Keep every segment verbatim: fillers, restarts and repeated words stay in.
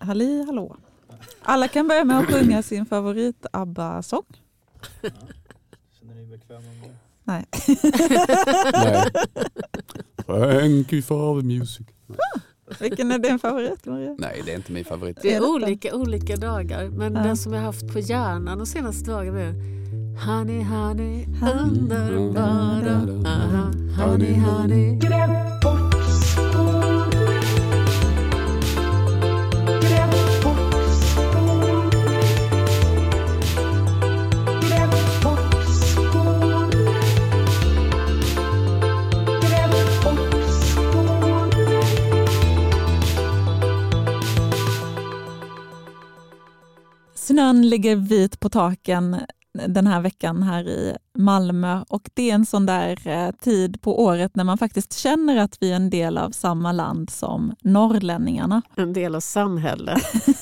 Halli hallå. Alla kan börja med att sjunga sin favorit ABBA-sång. Ja. Känner ni bekväma med det? Nej. Nej. Thank you for the music. Ah, vilken är din favorit, Maria? Nej, det är inte min favorit. Det är olika olika dagar, men ja. Den som jag haft på hjärnan de senaste dagarna är Honey, honey, underbara. Honey, honey. Snön ligger vit på taken den här veckan här i Malmö och det är en sån där tid på året när man faktiskt känner att vi är en del av samma land som norrlänningarna. En del av samhället.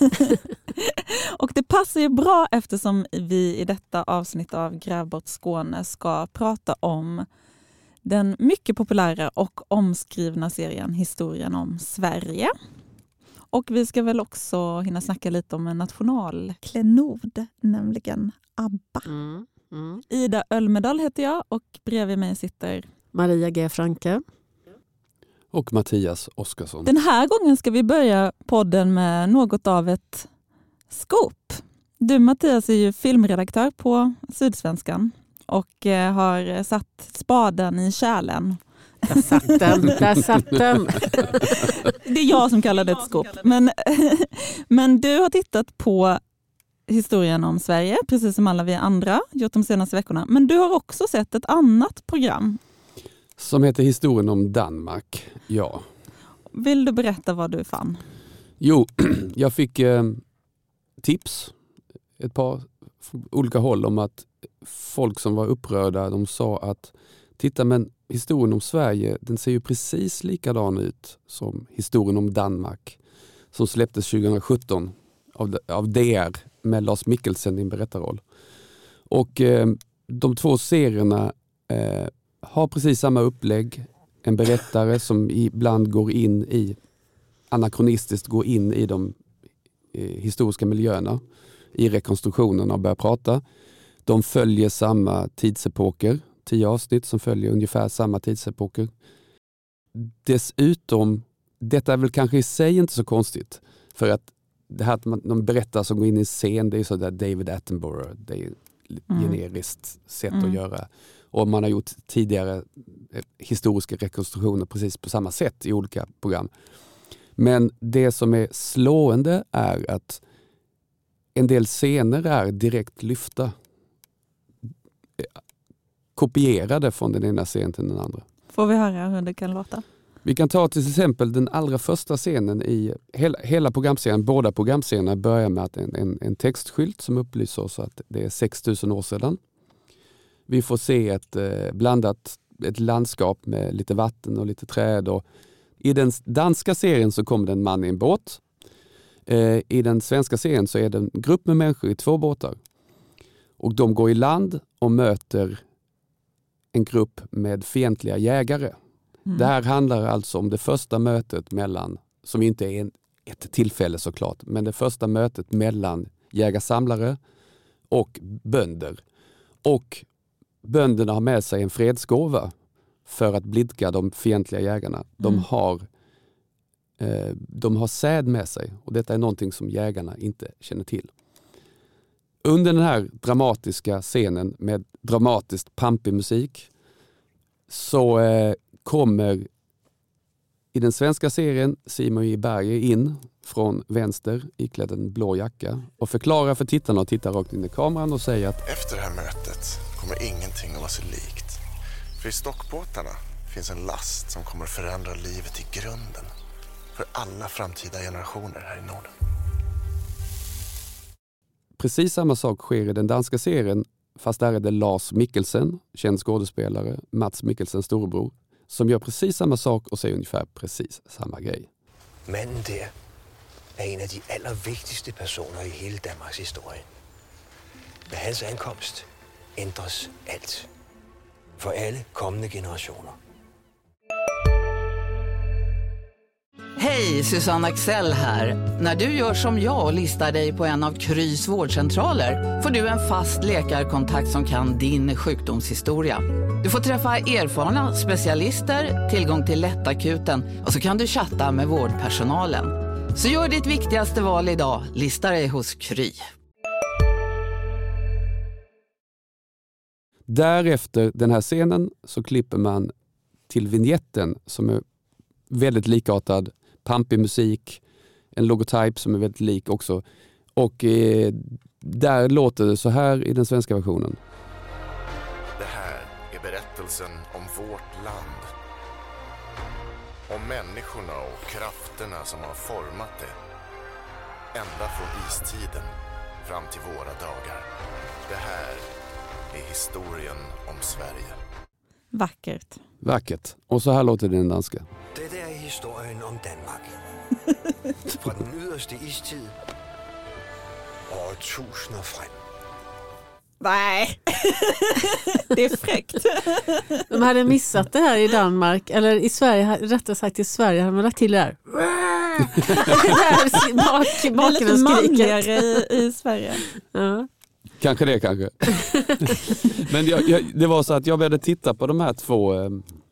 Och det passar ju bra eftersom vi i detta avsnitt av Gräv bort Skåne ska prata om den mycket populära och omskrivna serien Historien om Sverige. Och vi ska väl också hinna snacka lite om en nationalklenod, nämligen ABBA. Mm, mm. Ida Ölmedal heter jag och bredvid mig sitter Maria G. Franke. Och Mattias Oskarsson. Den här gången ska vi börja podden med något av ett scoop. Du Mattias är ju filmredaktör på Sydsvenskan och har satt spaden i kärlen. Där satt den, där satt den. Det är jag som kallar det ett scoop. Men, men du har tittat på Historien om Sverige, precis som alla vi andra gjort de senaste veckorna. Men du har också sett ett annat program. Som heter Historien om Danmark, ja. Vill du berätta vad du fann? Jo, jag fick eh, tips ett par olika håll om att folk som var upprörda, de sa att titta men historien om Sverige, den ser ju precis likadan ut som historien om Danmark som släpptes tjugohundrasjutton av, av D R med Lars Mikkelsen i en berättarroll. Och eh, de två serierna eh, har precis samma upplägg. En berättare som ibland går in i, anakronistiskt går in i de eh, historiska miljöerna i rekonstruktionen och börjar prata. De följer samma tidsepoker. Tio avsnitt som följer ungefär samma tidsepoker. Dessutom, detta är väl kanske i sig inte så konstigt. För att det här att man, de berättar som går in i scen, det är så där David Attenborough. Det är ett mm. generiskt sätt mm. att göra. Och man har gjort tidigare historiska rekonstruktioner precis på samma sätt i olika program. Men det som är slående är att en del scener är direkt lyfta. Kopierade från den ena scenen till den andra. Får vi höra hur det kan låta? Vi kan ta till exempel den allra första scenen i hela, hela programserien. Båda programserierna börjar med att en, en, en textskylt som upplyser oss att det är sex tusen år sedan. Vi får se ett eh, blandat ett landskap med lite vatten och lite träd. Och i den danska serien så kommer det en man i en båt. Eh, I den svenska serien så är det en grupp med människor i två båtar. Och de går i land och möter en grupp med fientliga jägare. Mm. Det här handlar alltså om det första mötet mellan, som inte är en, ett tillfälle såklart, men det första mötet mellan jägarsamlare och bönder. Och bönderna har med sig en fredsgåva för att blidka de fientliga jägarna. De Mm. har eh, de har säd med sig och detta är någonting som jägarna inte känner till. Under den här dramatiska scenen med dramatiskt pampig musik så eh, kommer i den svenska serien Simon J. Berger in från vänster iklädd en blå jacka och förklarar för tittarna och tittar rakt in i kameran och säger att efter det här mötet kommer ingenting att vara sig likt. För i stockbåtarna finns en last som kommer att förändra livet i grunden för alla framtida generationer här i Norden. Precis samma sak sker i den danska serien, fast där är det Lars Mikkelsen, känd skådespelare, Mats Mikkelsens storebror, som gör precis samma sak och säger ungefär precis samma grej. Mannen där är en av de allra viktigaste personerna i hela Danmarks historia. Med hans ankomst ändras allt. För alla kommande generationer. Hej, Susanne Axel här. När du gör som jag och listar dig på en av Krys vårdcentraler får du en fast läkarkontakt som kan din sjukdomshistoria. Du får träffa erfarna specialister, tillgång till lättakuten och så kan du chatta med vårdpersonalen. Så gör ditt viktigaste val idag, lista dig hos Kry. Därefter den här scenen så klipper man till vignetten som är väldigt likartad. Pampig musik, en logotyp som är väldigt lik också. Och eh, där låter det så här i den svenska versionen. Det här är berättelsen om vårt land. Om människorna och krafterna som har format det. Ända från istiden fram till våra dagar. Det här är historien om Sverige. Vackert. Vackert. Och så här låter det den danska. Dette er historien om Danmark. Fra den yderste istid og tusinder frem. Nej, det är fräckt. De hade missat det här i Danmark, eller i Sverige, rättare sagt i Sverige hade man lagt till det här. Det är lite manligare i, i Sverige. Ja. Kanske det, kanske. Men jag, jag, det var så att jag började titta på de här två eh,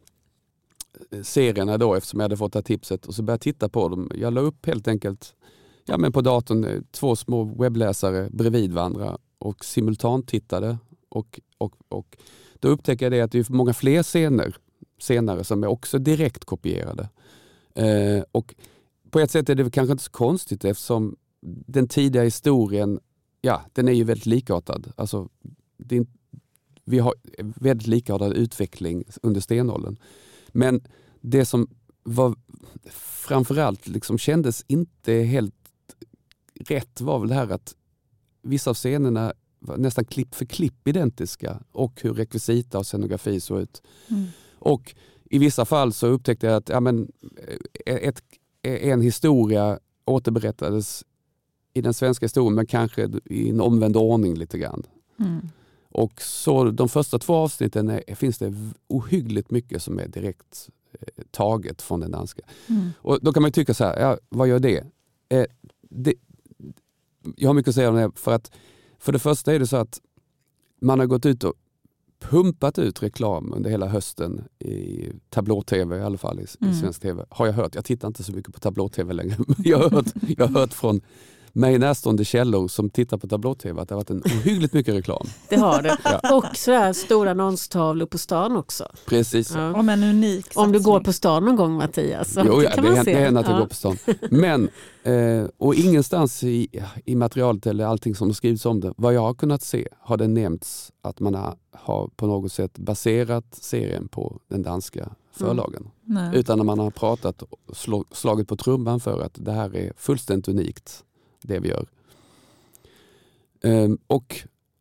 serierna då eftersom jag hade fått det här tipset och så började jag titta på dem. Jag la upp helt enkelt ja, men på datorn två små webbläsare bredvid varandra och simultantittade och, och, och då upptäckte jag det att det är många fler scener senare som är också direkt kopierade. Eh, och på ett sätt är det kanske inte så konstigt eftersom den tidiga historien ja, den är ju väldigt likartad. Alltså, det är, vi har väldigt likartad utveckling under stenåldern. Men det som var framförallt liksom kändes inte helt rätt var väl det här att vissa av scenerna var nästan klipp för klipp identiska och hur rekvisita och scenografi såg ut. Mm. Och i vissa fall så upptäckte jag att ja, men, ett, en historia återberättades i den svenska historien men kanske i en omvänd ordning lite grann. Mm. Och så de första två avsnitten är, finns det ohyggligt mycket som är direkt eh, taget från den danska. Mm. Och då kan man ju tycka så här, ja, vad gör det? Eh, det? Jag har mycket att säga om det för att för det första är det så att man har gått ut och pumpat ut reklam under hela hösten i tablå-tv i alla fall i, mm. i svensk tv. Har jag hört, jag tittar inte så mycket på tablå-tv längre, men jag har hört, jag har hört från mig närstående källor som tittar på tablå-tv att det har varit en ohyggligt mycket reklam. Det har det. Ja. Och så här stora annonstavlor på stan också. Precis. Ja. Om en unik satsning. Om du går på stan någon gång, Mattias. Så jo, ja, kan det, man händer, se. det händer att jag ja. går på stan. Men, eh, och ingenstans i, i materialet eller allting som har skrivits om det, vad jag har kunnat se, har det nämnts att man har, har på något sätt baserat serien på den danska förlagen. Mm. Utan när man har pratat och slå, slagit på trumman för att det här är fullständigt unikt. Det vi gör. Um, och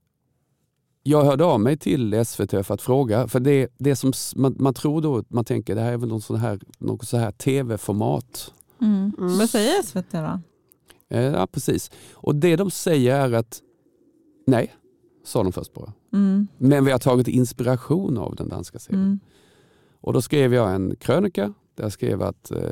jag hörde av mig till S V T för att fråga, för det, det som man, man tror då, man tänker det här är väl något sån här, något så här tv-format. Mm. Mm. Vad säger S V T då? Uh, ja, precis. Och det de säger är att nej, sa de först bara. Mm. Men vi har tagit inspiration av den danska serien. Mm. Och då skrev jag en krönika där jag skrev att uh,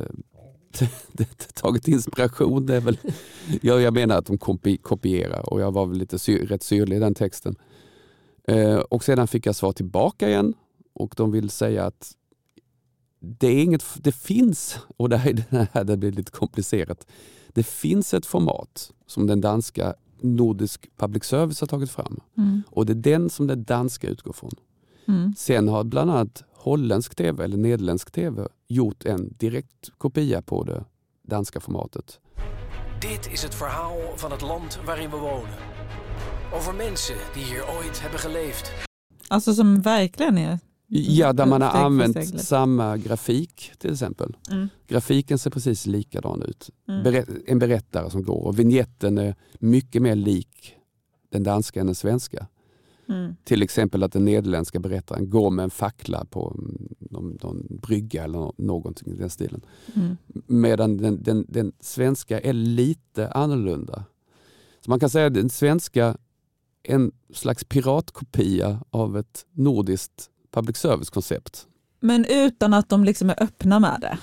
tagit inspiration, det är väl jag, jag menar att de kopi, kopierar och jag var väl lite sy, rätt syrlig i den texten eh, och sedan fick jag svar tillbaka igen och de vill säga att det är inget, det finns och det här, det här det blir lite komplicerat, det finns ett format som den danska Nordisk Public Service har tagit fram mm. och det är den som det danska utgår från. Mm. Sen har bland annat holländsk tv eller nederländsk tv gjort en direkt kopia på det danska formatet. Dit is het verhaal van het land waarin we wonen. Over mensen die hier ooit hebben geleefd. Alltså som verkligen är... Ja, där man har använt samma grafik till exempel. Mm. Grafiken ser precis likadan ut. Mm. Berä- en berättare som går och vignetten är mycket mer lik den danska än den svenska. Mm. Till exempel att den nederländska berättaren går med en fackla på någon, någon brygga eller någonting i den stilen. Mm. Medan den, den, den svenska är lite annorlunda. Så man kan säga att den svenska är en slags piratkopia av ett nordiskt public service-koncept. Men utan att de liksom är öppna med det?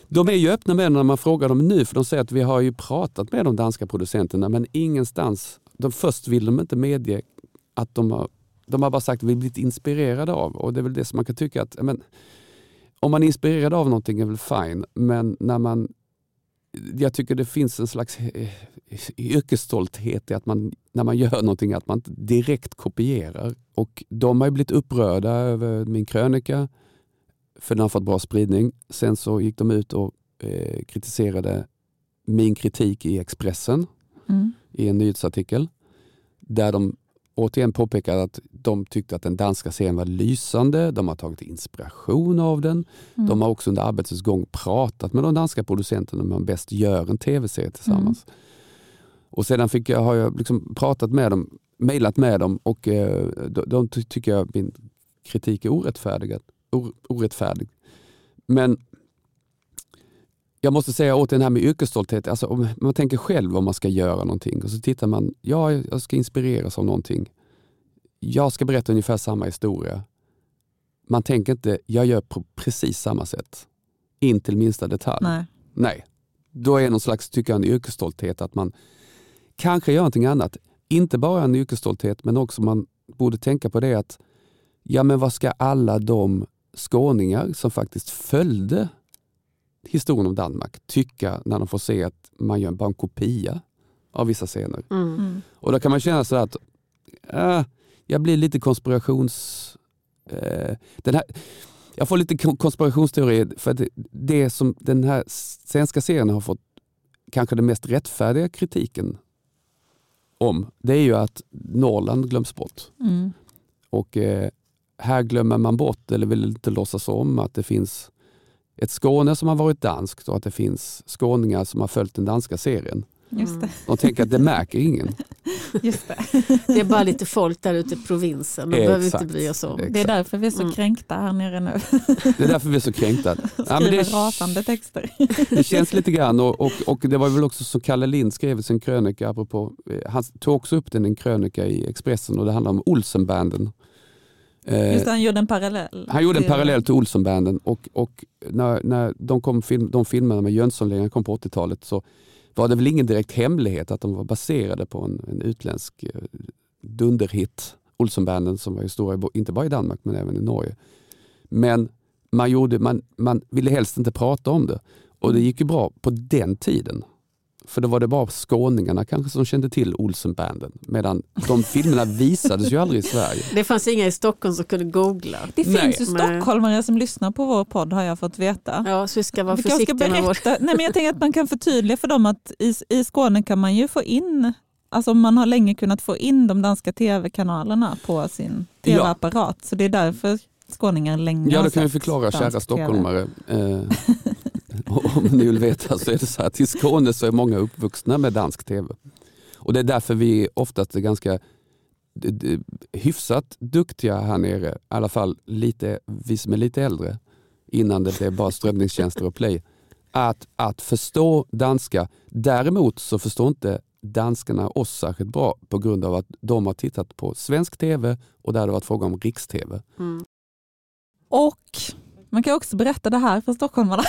De är ju öppna med när man frågar dem nu, för de säger att vi har ju pratat med de danska producenterna, men ingenstans, de först vill de inte medge att de har, de har bara sagt att vi blivit inspirerade av, och det är väl det som man kan tycka att, men, om man är inspirerad av någonting är väl fine, men när man, jag tycker det finns en slags yrkesstolthet i att man, när man gör någonting, att man inte direkt kopierar, och de har ju blivit upprörda över min krönika, för den har fått bra spridning. Sen så gick de ut och eh, kritiserade min kritik i Expressen mm. i en nyhetsartikel. Där de återigen påpekade att de tyckte att den danska serien var lysande. De har tagit inspiration av den. Mm. De har också under arbetets gång pratat med de danska producenterna om man bäst gör en tv-serie tillsammans. Mm. Och sedan fick jag, har jag liksom pratat med dem, mejlat med dem, och eh, de, de tycker jag min kritik är orättfärdig. orättfärdig. Men jag måste säga åt den här med yrkesstolthet, alltså om man tänker själv om man ska göra någonting och så tittar man, ja, jag ska inspireras av någonting. Jag ska berätta ungefär samma historia. Man tänker inte, jag gör på precis samma sätt. In till minsta detalj. Nej. Nej. Då är någon slags, tycker jag, en yrkesstolthet att man kanske gör någonting annat. Inte bara en yrkesstolthet, men också man borde tänka på det att ja, men vad ska alla de skåningar som faktiskt följde historien om Danmark tycka när de får se att man gör bara en kopia av vissa scener. Mm. Mm. Och då kan man känna så att äh, jag blir lite konspirations... Äh, den här, jag får lite konspirationsteori för att det, det som den här svenska serien har fått kanske den mest rättfärdiga kritiken om, det är ju att Norrland glöms bort. Mm. Och eh, här glömmer man bort, eller vill inte låtsas om, att det finns ett Skåne som har varit danskt och att det finns skåningar som har följt den danska serien. Just det. Och tänker att det märker ingen. Just det. Det är bara lite folk där ute i provinsen. De behöver inte bry oss om. Exakt. Det är därför vi är så mm. kränkta här nere nu. Det är därför vi är så kränkta. Ja, men det är rasande texter. Det känns lite grann. Och, och, och det var väl också som Kalle Lind skrev i sin krönika. Apropå, han tog också upp den en krönika i Expressen och det handlar om Olsenbanden. Just det, han gjorde en parallell. Han gjorde en parallell till Olsenbanden. Och, och när, när de, kom film, de filmerna med Jönssonligan kom på åttiotalet så var det väl ingen direkt hemlighet att de var baserade på en, en utländsk eh, dunderhit, Olsenbanden, som var ju stora inte bara i Danmark men även i Norge. Men man, gjorde, man, man ville helst inte prata om det. Och det gick ju bra på den tiden. För då var det bara skåningarna kanske som kände till Olsenbanden. Medan de filmerna visades ju aldrig i Sverige. Det fanns inga i Stockholm som kunde googla. Det finns Nej. ju stockholmare som lyssnar på vår podd, har jag fått veta. Ja, så vi ska vara vi försiktiga ska med vår... Nej, men jag tänker att man kan förtydliga för dem att i, i Skåne kan man ju få in, alltså man har länge kunnat få in de danska tv-kanalerna på sin tv-apparat. Ja. Så det är därför skåningar länge Ja, det kan vi förklara, kära stockholmare. Eh, om ni vill veta så är det så att i Skåne så är många uppvuxna med dansk tv. Och det är därför vi oftast är ganska d- d- hyfsat duktiga här nere. I alla fall lite, vi som är lite äldre, innan det blev bara strömningstjänster och play. Att, att förstå danska. Däremot så förstår inte danskarna oss särskilt bra på grund av att de har tittat på svensk tv och där det varit fråga om riks-tv. Mm. Och man kan också berätta det här för stockholmarna.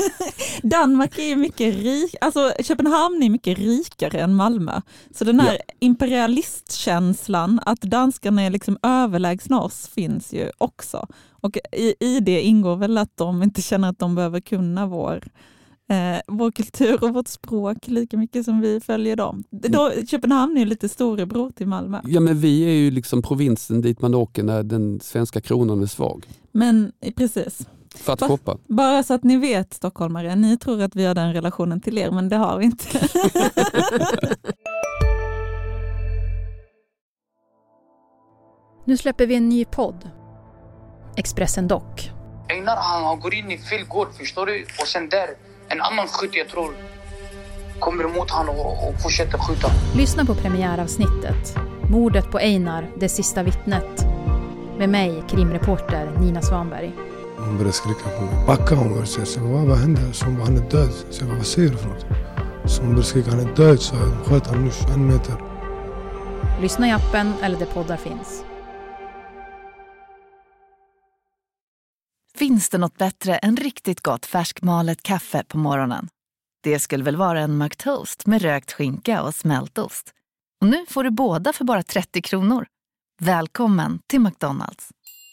Danmark är mycket rik, alltså Köpenhamn är mycket rikare än Malmö. Så den här ja. imperialistkänslan att danskarna är liksom överlägsna oss finns ju också. Och i, i det ingår väl att de inte känner att de behöver kunna vår, eh, vår kultur och vårt språk lika mycket som vi följer dem. Då, Köpenhamn är ju lite storebror till Malmö. Ja, men vi är ju liksom provinsen dit man åker när den svenska kronan är svag. Men precis. För att shoppa. Bara så att ni vet, stockholmare, ni tror att vi har den relationen till er, men det har vi inte. Nu släpper vi en ny podd. Expressen Dock. Einar, han går in i fel gård, förstår du? Och sen där, en annan skytt, jag tror, kommer emot han och, och fortsätter skjuta. Lyssna på premiäravsnittet. Mordet på Einar, det sista vittnet. Med mig, krimreporter Nina Svanberg. Hon började skrika på mig. Backa, hon började säga. Så vad, vad hände? Så hon bara, han är död. Så jag bara, vad säger du för något? Så hon började skrika, han är död. Så jag sköt han nu en meter. Lyssna i appen eller där poddar finns. Finns det något bättre än riktigt gott färskmalet kaffe på morgonen? Det skulle väl vara en McToast med rökt skinka och smältost. Och nu får du båda för bara trettio kronor. Välkommen till McDonald's.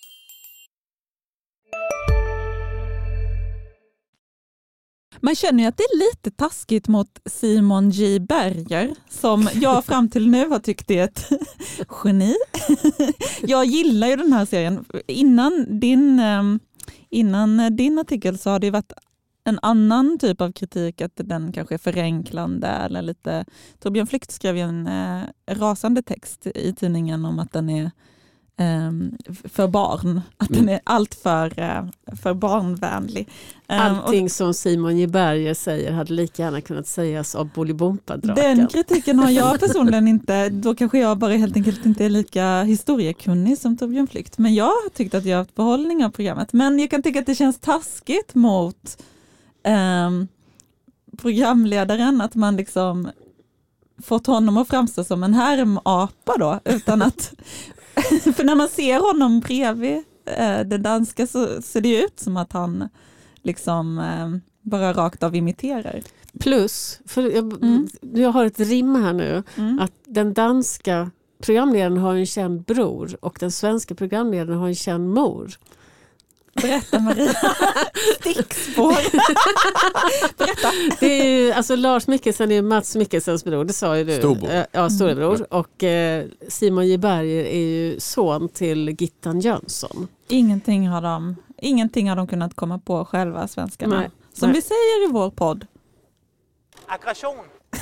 Man känner ju att det är lite taskigt mot Simon J. Berger som jag fram till nu har tyckt är ett geni. Jag gillar ju den här serien. Innan din, innan din artikel så har det varit en annan typ av kritik, att den kanske är förenklande eller lite... Torbjörn Flykt skrev ju en eh, rasande text i tidningen om att den är eh, för barn. Att mm. den är allt för, eh, för barnvänlig. Allting och, som Simon J. Berger säger hade lika gärna kunnat sägas av Bolibompa-draken. Den kritiken har jag personligen inte. Då kanske jag bara helt enkelt inte är lika historiekunnig som Torbjörn Flykt. Men jag har tyckt att jag har haft behållning av programmet. Men jag kan tycka att det känns taskigt mot Um, programledaren, att man liksom fått honom att framstå som en härmapa då, utan att för när man ser honom bredvid uh, den danska så ser det ut som att han liksom uh, bara rakt av imiterar. Plus, för jag, mm. jag har ett rim här nu, mm. att den danska programledaren har en känd bror och den svenska programledaren har en känd mor. Berätta, Maria. Stickspår. Berätta. Det är ju, alltså Lars Mikkelsen är ju Mats Mikkelsens bror, det sa ju du. Storbror. Ja, storebror. Mm. Och eh, Simon J. Berger är ju son till Gittan Jönsson. Ingenting har de, ingenting har de kunnat komma på själva, svenskarna. Nej. Som Nej. vi säger i vår podd. Aggression.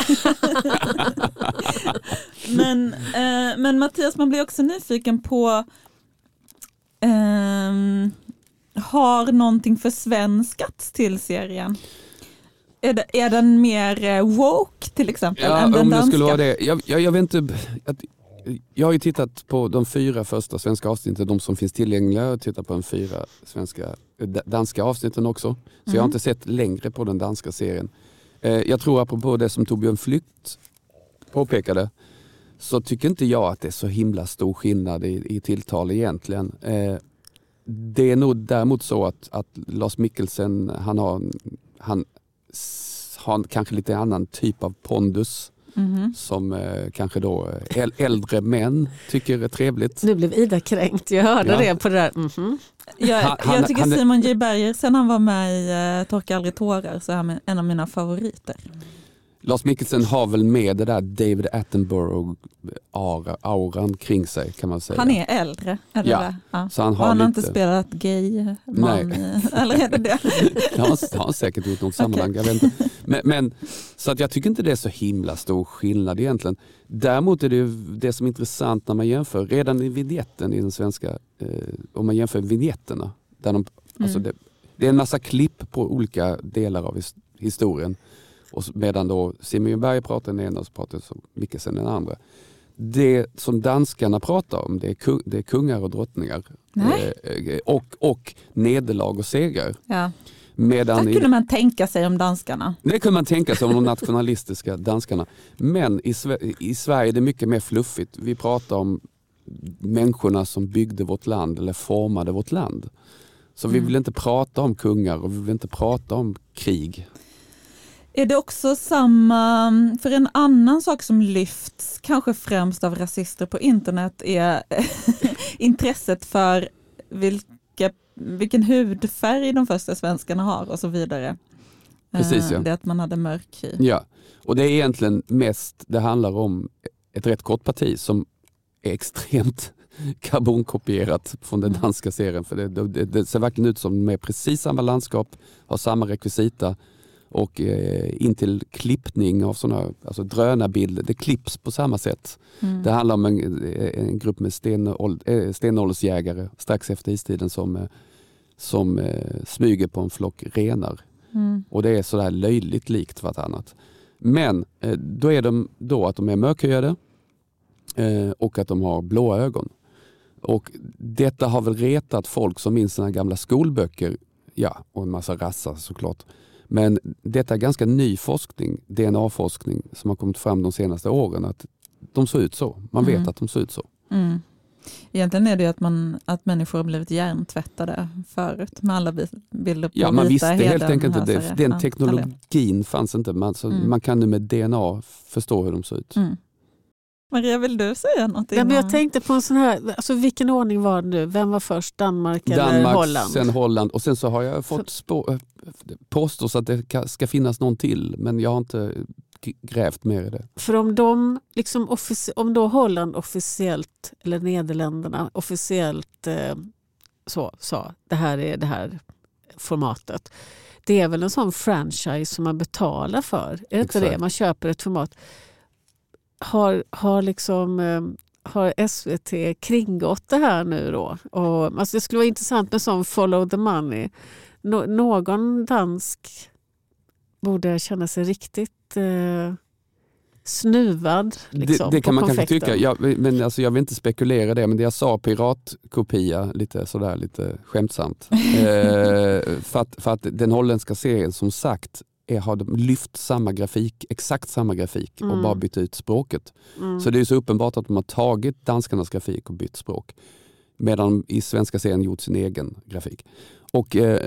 men, eh, men Mattias, man blir också nyfiken på... Eh, har någonting försvenskats till serien? Är, det, är den mer woke till exempel ja, än den om danska? Det skulle vara det. Jag, jag, jag vet inte... Att, jag har ju tittat på de fyra första svenska avsnitten, de som finns tillgängliga. Jag tittar på de fyra svenska, danska avsnitten också. Så mm. jag har inte sett längre på den danska serien. Eh, jag tror apropå det som Torbjörn Flykt påpekade, så tycker inte jag att det är så himla stor skillnad i, i tilltal egentligen. Eh, det är nog däremot så att, att Lars Mikkelsen, han har, han har kanske lite annan typ av pondus. Mm-hmm. Som eh, kanske då äldre män tycker är trevligt. Nu blev Ida kränkt, jag hörde ja. det på det där. Mm-hmm. Jag, han, jag tycker han, Simon J. Berger, sen han var med i uh, Torka aldrig tårar, så är han en av mina favoriter. Lars Mikkelsen har väl med det där David Attenborough-auran kring sig, kan man säga. Han är äldre, eller ja. det? Ja. Så han har, han har lite... inte spelat gay man i, eller är det det? Det har, har han säkert gjort något sammanhang, okay. Jag vet inte. Men, men, så att jag tycker inte det är så himla stor skillnad egentligen. Däremot är det ju det som är intressant när man jämför, redan i vignetten i den svenska, eh, om man jämför vignetterna, där de, mm. alltså det, det är en massa klipp på olika delar av his, historien. Och medan då Simon Berg pratar den ena och så pratar så Mikkelsen den andra. Det som danskarna pratar om, det är, kung, det är kungar och drottningar. Eh, och, och nederlag och segrar. Ja. Medan det kunde man tänka sig om danskarna. Det kunde man tänka sig om de nationalistiska danskarna. Men i, i Sverige är det mycket mer fluffigt. Vi pratar om människorna som byggde vårt land eller formade vårt land. Så mm. vi vill inte prata om kungar och vi vill inte prata om krig. Är det också samma, för en annan sak som lyfts kanske främst av rasister på internet är intresset för vilka, vilken hudfärg de första svenskarna har och så vidare. Precis, ja. Det att man hade mörk hy. Ja, och det är egentligen mest, det handlar om ett rätt kort parti som är extremt karbonkopierat från den danska serien. För det, det, det ser verkligen ut som med precis samma landskap, har samma rekvisita. Och eh, in till klippning av sådana, alltså drönarbilder, det klipps på samma sätt. Mm. Det handlar om en, en grupp med stenål, äh, stenåldersjägare strax efter istiden som, eh, som eh, smyger på en flock renar. Mm. Och det är sådär löjligt likt vartannat. Men eh, då är de då att de är mörkhyade eh, och att de har blåa ögon. Och detta har väl retat folk som minns sina gamla skolböcker, ja, och en massa rassar såklart. Men detta är ganska ny forskning, D N A-forskning som har kommit fram de senaste åren, att de ser ut så. Man vet mm. att de ser ut så. Mm. Egentligen är det ju att, man, att människor har blivit hjärntvättade förut med alla bilder på ja, man vita visste helt enkelt inte. Det, den ja, teknologin ja, fanns inte. Man, så mm. man kan nu med D N A förstå hur de ser ut. Mm. Maria, vill du säga något? Ja, men jag tänkte på en sån här, alltså vilken ordning var det nu? Vem var först? Danmark eller Danmark, Holland? sen Holland. Och sen så har jag fått spå, påstås att det ska finnas någon till, men jag har inte grävt mer i det. För om de liksom offici- om då Holland officiellt eller Nederländerna officiellt eh, så sa det här är det här formatet. Det är väl en sån franchise som man betalar för. Är det inte det? Man köper ett format. Har, har liksom eh, har S V T kringgått det här nu då? Och, alltså det skulle vara intressant med sån follow the money. Nå- någon dansk borde känna sig riktigt eh, snuvad liksom, det, det kan på man konfekten. kanske tycka. Jag, men alltså, jag vill inte spekulera det, men det jag sa piratkopia lite sådär lite skämtsamt. eh, för, att, för att den holländska serien som sagt är, har de lyft samma grafik, exakt samma grafik mm. och bara bytt ut språket. Mm. Så det är så uppenbart att de har tagit danskarnas grafik och bytt språk. Medan de i svenska serien gjort sin egen grafik. Och eh,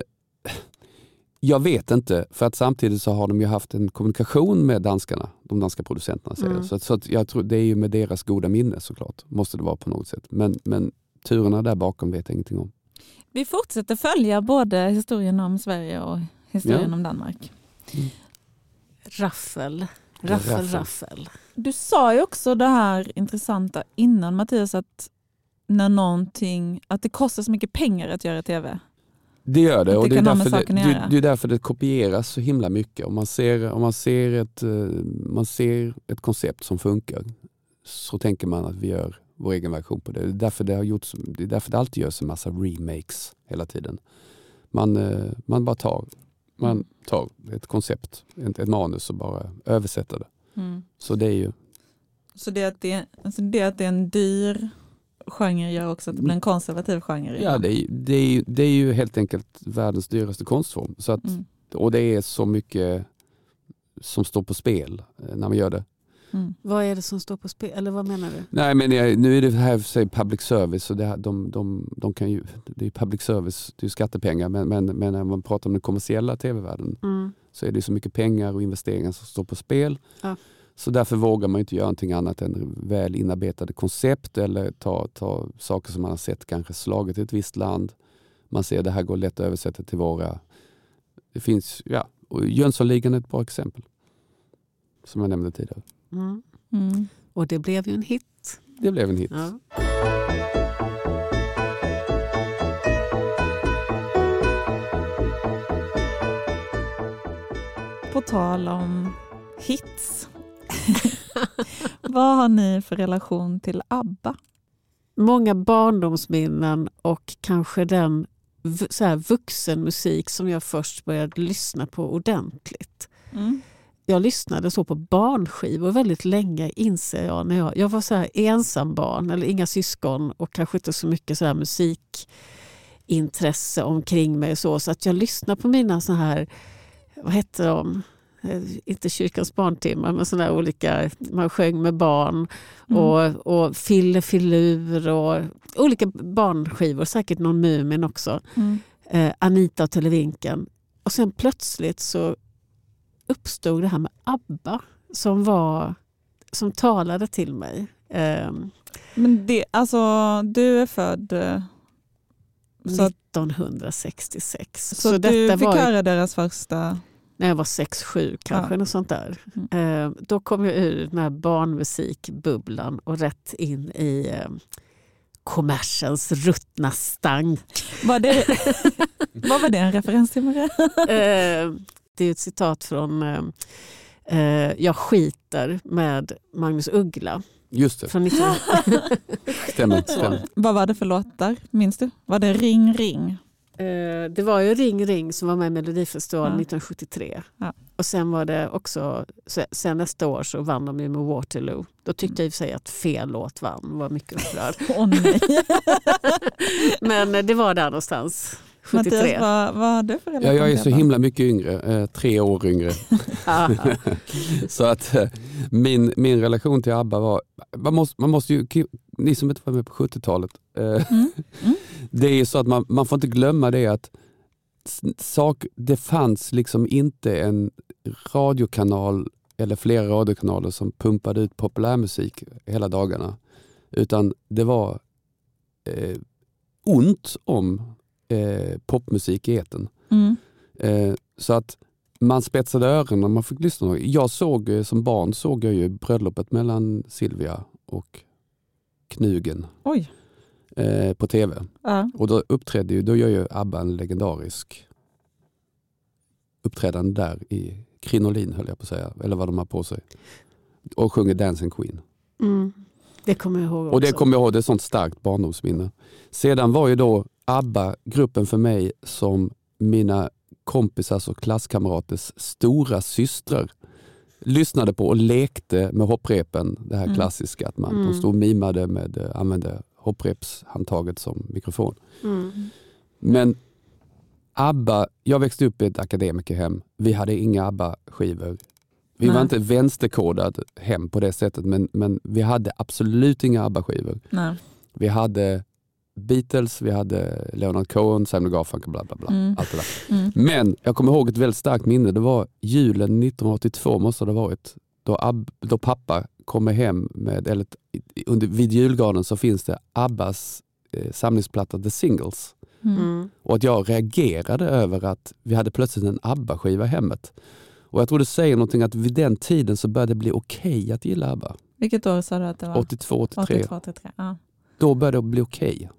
jag vet inte, för att samtidigt så har de ju haft en kommunikation med danskarna, de danska producenterna. Mm. Så, så att jag tror det är ju med deras goda minne såklart, måste det vara på något sätt. Men, men turerna där bakom vet jag ingenting om. Vi fortsätter följa både historien om Sverige och historien ja. om Danmark. Mm. Raffel, raffel, raffel, raffel. Du sa ju också det här intressanta innan, Mattias, att när någonting, att det kostar så mycket pengar att göra tv. Det gör det, det och det är, därför det, det, det är därför det kopieras så himla mycket. Om man ser, om man ser, ett, man ser ett koncept som funkar så tänker man att vi gör vår egen version på det. Det är därför det, har gjorts, det, är därför det alltid görs en massa remakes hela tiden. Man, man bara tar, man tar ett koncept, ett, ett manus och bara översätter det. Mm. Så det är ju... Så det att det, alltså det, att det är en dyr genre gör också att det blir en konservativ genre. Ja, det är, det, är, det är ju helt enkelt världens dyraste konstform. Så att, mm. Och det är så mycket som står på spel när man gör det. Mm. Vad är det som står på spel? Eller vad menar du? Nej, men jag, nu är det här för sig public service. Och det, här, de, de, de kan ju, det är public service, det är skattepengar. Men, men, men när man pratar om den kommersiella tv-världen mm. så är det så mycket pengar och investeringar som står på spel. Ja. Så därför vågar man inte göra någonting annat än väl inarbetade koncept eller ta, ta saker som man har sett kanske slagit i ett visst land. Man ser att det här går lätt att översätta till våra... Det finns, ja, och Jönssonligan är ett bra exempel. Som jag nämnde tidigare. Mm. Mm. Och det blev ju en hit. Det blev en hit. Ja. På tal om hits. Vad har ni för relation till ABBA? Många barndomsminnen och kanske den så här vuxenmusik som jag först började lyssna på ordentligt. Mm. Jag lyssnade så på barnskivor väldigt länge, inser jag. När jag, jag var så här ensam barn eller inga syskon och kanske inte så mycket så här musikintresse omkring mig. Så, så att jag lyssnade på mina så här, vad hette de? Inte kyrkans barntimmar, men sådana olika, man sjöng med barn mm. och, och Fille Filur och olika barnskivor, säkert någon Mumin också. Mm. Eh, Anita och Televinken. Och sen plötsligt så uppstod det här med ABBA som var som talade till mig. Eh, men det, alltså du är född så nittonhundrasextiosex. Så, så du fick var, höra deras första... När jag var sex sju kanske, ja. Något sånt där. Mm. Eh, då kom jag ur den här barnmusikbubblan och rätt in i eh, kommersens ruttna stank. Var det, vad var det en referens till, Maria? eh, det är ett citat från eh, eh, Jag skiter med Magnus Uggla. Just det. Från nitton... stämmer, stämmer. Vad var det för låtar, minns du? Var det Ring Ring? Eh, det var ju Ring Ring som var med i Melodifestivalen ja. nittonhundrasjuttiotre. Ja. Och sen var det också, sen nästa år så vann de ju med Waterloo. Då tyckte jag i sig att fel låt vann, var mycket upprörd. Åh nej. Men det var där någonstans. sjuttiotre. Mattias, vad, vad har du för relation? Ja, jag är till så ABBA? himla mycket yngre, eh, tre år yngre. Så att eh, min, min relation till ABBA var, man måste, man måste ju, ni som inte var med på sjuttiotalet, eh, mm. Mm. det är så att man, man får inte glömma det att sak, det fanns liksom inte en radiokanal eller flera radiokanaler som pumpade ut populärmusik hela dagarna, utan det var eh, ont om eh, popmusik i etern. Mm. Eh, så att man spetsade öronen när man fick lyssna. Jag såg som barn såg jag ju bröllopet mellan Silvia och Knugen. Oj. Eh, på tv. Ja. Och då uppträdde ju, då gör ju ABBA en legendarisk uppträdande där i krinolin, höll jag på att säga, eller vad de har på sig. Och sjunger Dancing Queen. Mm. Det kommer jag ihåg också. Och det kommer jag ihåg, det är ett sånt starkt barndomsminne. Sedan var ju då ABBA gruppen för mig som mina kompisars och klasskamraters stora systrar lyssnade på och lekte med hopprepen. Det här mm. klassiska, att man mm. de stod och mimade med, använde hopprepshandtaget som mikrofon. Mm. Men ABBA, jag växte upp i ett akademikerhem. Vi hade inga ABBA-skivor. Vi Nej. var inte vänsterkodad hem på det sättet, men, men vi hade absolut inga ABBA-skivor. Nej. Vi hade Beatles, vi hade Leonard Cohen, Simon Garfunkel, bla bla bla. Mm. Allt det där. Mm. Men jag kommer ihåg ett väldigt starkt minne. Det var julen nittonhundraåttiotvå måste det ha varit. Då, Ab- då pappa kommer hem med, eller under, vid julgranen så finns det ABBAs eh, samlingsplatta The Singles. Mm. Och att jag reagerade över att vi hade plötsligt en ABBA-skiva i hemmet. Och jag tror det säger någonting att vid den tiden så började det bli okej okay att gilla ABBA. Vilket år sa du att det var? åttiotvå åttiotre. åttiotvå, åttiotre, ja. Då började det bli okej. Okay.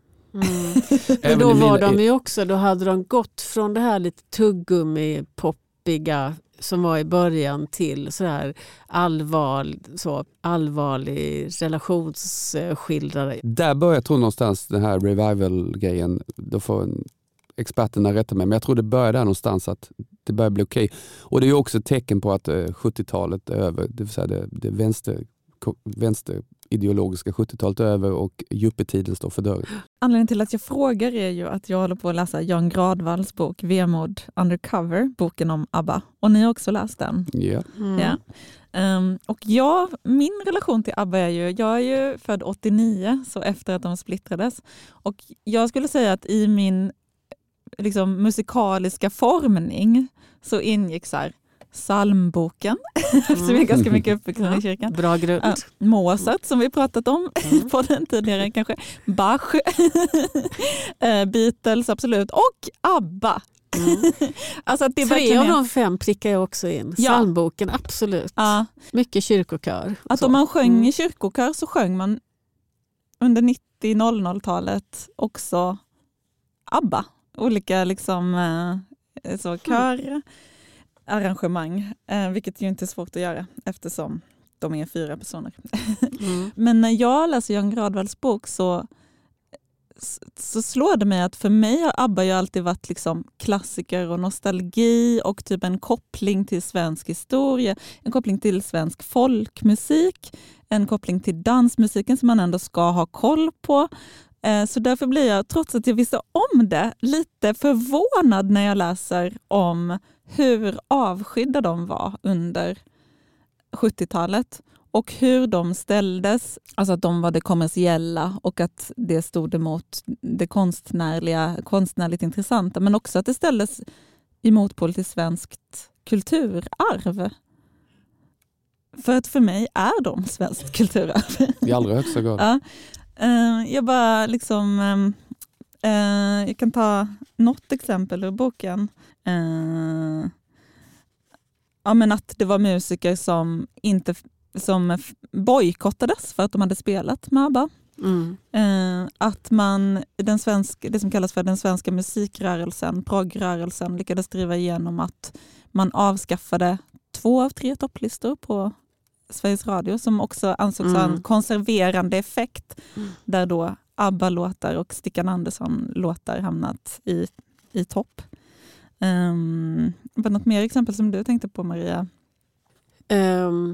Mm. Men då var de ju också, då hade de gått från det här lite tuggummi-poppiga som var i början till så här allvarlig, så allvarlig relationsskildrare. Där började jag tro någonstans den här revival-grejen. Då får en experterna rätta mig. Men jag tror det började där någonstans att det börjar bli okej. Och det är ju också ett tecken på att eh, sjuttiotalet är över. Det vill säga det, det vänster, vänster ideologiska sjuttiotalet är över och yuppie-tiden står för dörren. Anledningen till att jag frågar är ju att jag håller på att läsa Jan Gradvalls bok Vemod Undercover, boken om ABBA. Och ni har också läst den. Yeah. Mm. Ja. Um, och jag, min relation till ABBA är ju, jag är ju född åttionio, så efter att de splittrades. Och jag skulle säga att i min liksom, musikaliska formning så ingick så här psalmboken, mm. som är ganska mycket uppvuxen i kyrkan. Bra grund. Uh, Mozart som vi pratat om mm. på den tidigare kanske. Bach, uh, Beatles absolut och ABBA. Mm. Alltså att det Tre av de fem prickar jag också in. Ja. Psalmboken, absolut. Ja. Mycket kyrkokör. Att så. Om man sjöng mm. i kyrkokör så sjöng man under nittio-noll-noll-talet också ABBA. Olika liksom uh, så kör mm. arrangemang, eh, vilket ju inte är svårt att göra eftersom de är fyra personer. Mm. Men när jag läser Jan Gradvalls bok så, så slår det mig att för mig har ABBA ju alltid varit liksom klassiker och nostalgi och typ en koppling till svensk historia, en koppling till svensk folkmusik, en koppling till dansmusiken som man ändå ska ha koll på. Så därför blir jag, trots att jag visste om det, lite förvånad när jag läser om hur avskydda de var under sjuttiotalet och hur de ställdes, alltså att de var det kommersiella och att det stod emot det konstnärliga, konstnärligt intressanta, men också att det ställdes emot på till svenskt kulturarv. För att för mig är de svenskt kulturarv. I allra högsta grad. Ja. Uh, jag bara liksom uh, uh, jag kan ta något exempel ur boken. Uh, ja, men att det var musiker som inte som bojkottades för att de hade spelat med ABBA. Mm. Uh, att man den svenska, det som kallas för den svenska musikrörelsen, progrörelsen, lyckades driva igenom att man avskaffade två av tre topplistor på Sveriges Radio som också ansågs ha mm. en konserverande effekt mm. där då ABBA-låtar och Stickan Andersson-låtar hamnat i, i topp. Um, var något mer exempel som du tänkte på, Maria? Um,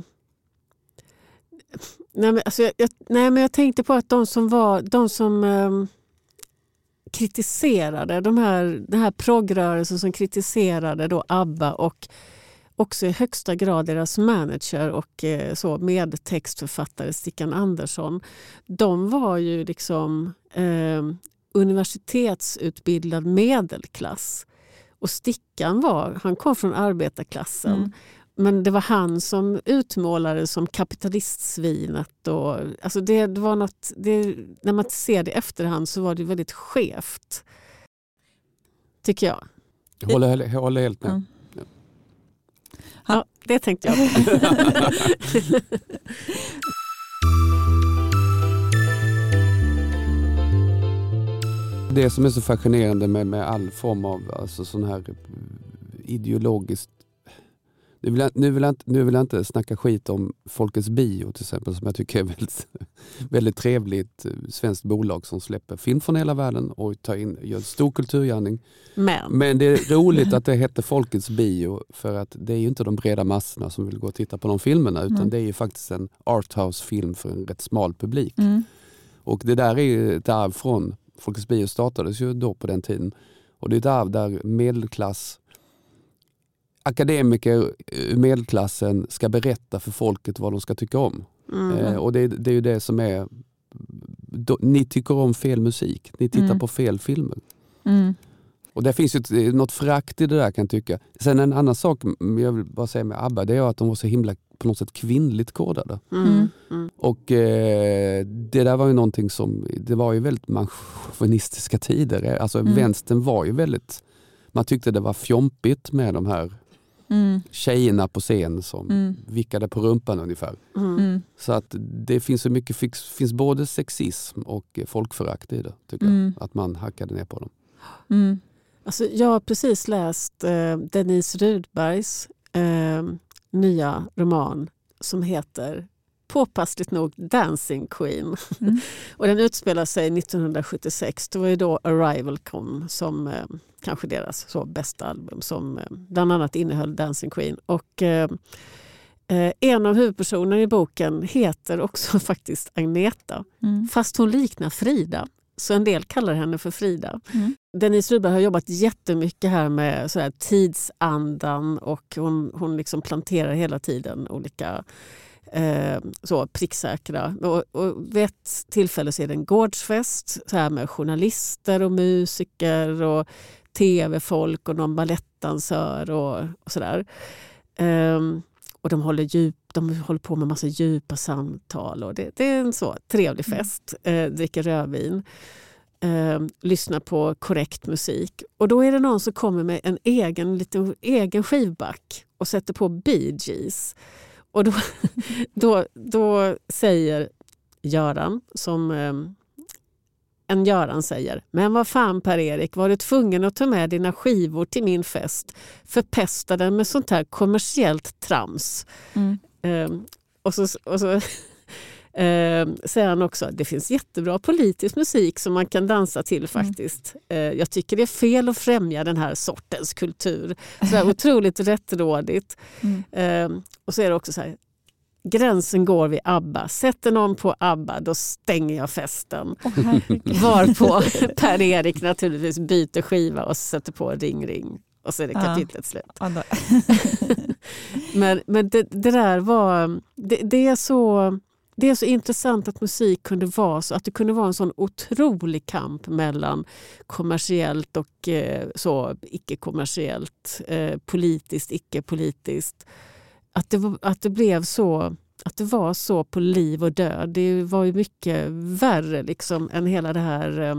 nej, men, alltså, jag, jag, nej men jag tänkte på att de som var de som um, kritiserade de här, den här progrörelsen som kritiserade då ABBA och också i högsta grad deras manager och eh, så medtextförfattare Stickan Andersson. De var ju liksom eh, universitetsutbildad medelklass. Och Stickan var, han kom från arbetarklassen. Mm. Men det var han som utmålade som kapitalistsvinet. Och, alltså det, det var något, det, när man ser det i efterhand så var det väldigt skevt. Tycker jag. Jag håller, jag håller helt med. Mm. Ja. Ja, det tänkte jag. Det som är så fascinerande med, med all form av alltså sån här ideologiskt. Nu vill, jag, nu, vill jag inte, nu vill jag inte snacka skit om Folkets Bio till exempel, som jag tycker är väldigt, väldigt trevligt svenskt bolag som släpper film från hela världen och tar in, gör stor kulturgärning. Men. Men det är roligt att det heter Folkets Bio, för att det är ju inte de breda massorna som vill gå och titta på de filmerna, utan mm. det är ju faktiskt en arthouse-film för en rätt smal publik. Mm. Och det där är ju ett arv från Folkets Bio, startades ju då på den tiden. Och det är ett arv där medelklass akademiker ur medelklassen ska berätta för folket vad de ska tycka om. Mm. Eh, och det, det är ju det som är då, ni tycker om fel musik. Ni tittar mm. på fel filmer. Mm. Och det finns ju något frakt i det där, kan jag tycka. Sen en annan sak jag vill bara säga med ABBA, det är att de var så himla på något sätt kvinnligt kodade. Mm. Mm. Och eh, det där var ju någonting som, det var ju väldigt manchauvinistiska tider. Alltså mm. vänstern var ju väldigt, man tyckte det var fjompigt med de här Mm. tjejerna på scen som mm. vickade på rumpan ungefär. Mm. Så att det finns så mycket, finns både sexism och folkförakt i det, tycker mm. jag. Att man hackade ner på dem. Mm. Alltså, jag har precis läst eh, Denise Rudbergs eh, nya roman som heter påpassligt nog Dancing Queen. Mm. Och den utspelar sig nittonhundrasjuttiosex. Det var ju då Arrival kom som eh, kanske deras så bästa album, som eh, bland annat innehöll Dancing Queen. Och eh, eh, en av huvudpersonerna i boken heter också faktiskt Agneta. Mm. Fast hon liknar Frida. Så en del kallar henne för Frida. Mm. Denise Rudberg har jobbat jättemycket här med sådär tidsandan, och hon, hon liksom planterar hela tiden olika Eh, så pricksäkra. Och, och vid ett tillfälle så är det en gårdsfest så här med journalister och musiker och tv-folk och någon balettdansör och, och sådär. Eh, och de håller, djup, de håller på med massa djupa samtal, och det, det är en så trevlig fest. Eh, dricker rödvin. Eh, lyssnar på korrekt musik. Och då är det någon som kommer med en egen, liten, egen skivback och sätter på Bee Gees. Och då, då, då säger Göran, som eh, en Göran säger, men vad fan Per-Erik, var du tvungen att ta med dina skivor till min fest? Förpesta den med sånt här kommersiellt trams. Mm. Eh, och så, och så eh, säger han också, det finns jättebra politisk musik som man kan dansa till faktiskt. Mm. Eh, jag tycker det är fel att främja den här sortens kultur. Så här otroligt rättrådigt. Mm. Eh, och så är det också så här, gränsen går vid ABBA. Sätter någon på ABBA, då stänger jag festen. Oh, varpå Per-Erik naturligtvis byter skiva och sätter på Ring Ring. Och så är det kapitlet slut. Ja. men men det, det där var, det, det är så... Det är så intressant att musik kunde vara så, att det kunde vara en sån otrolig kamp mellan kommersiellt och eh, så icke-kommersiellt, eh, politiskt, icke-politiskt. Att det, att det blev så, att det var så på liv och död. Det var ju mycket värre liksom än hela det här eh,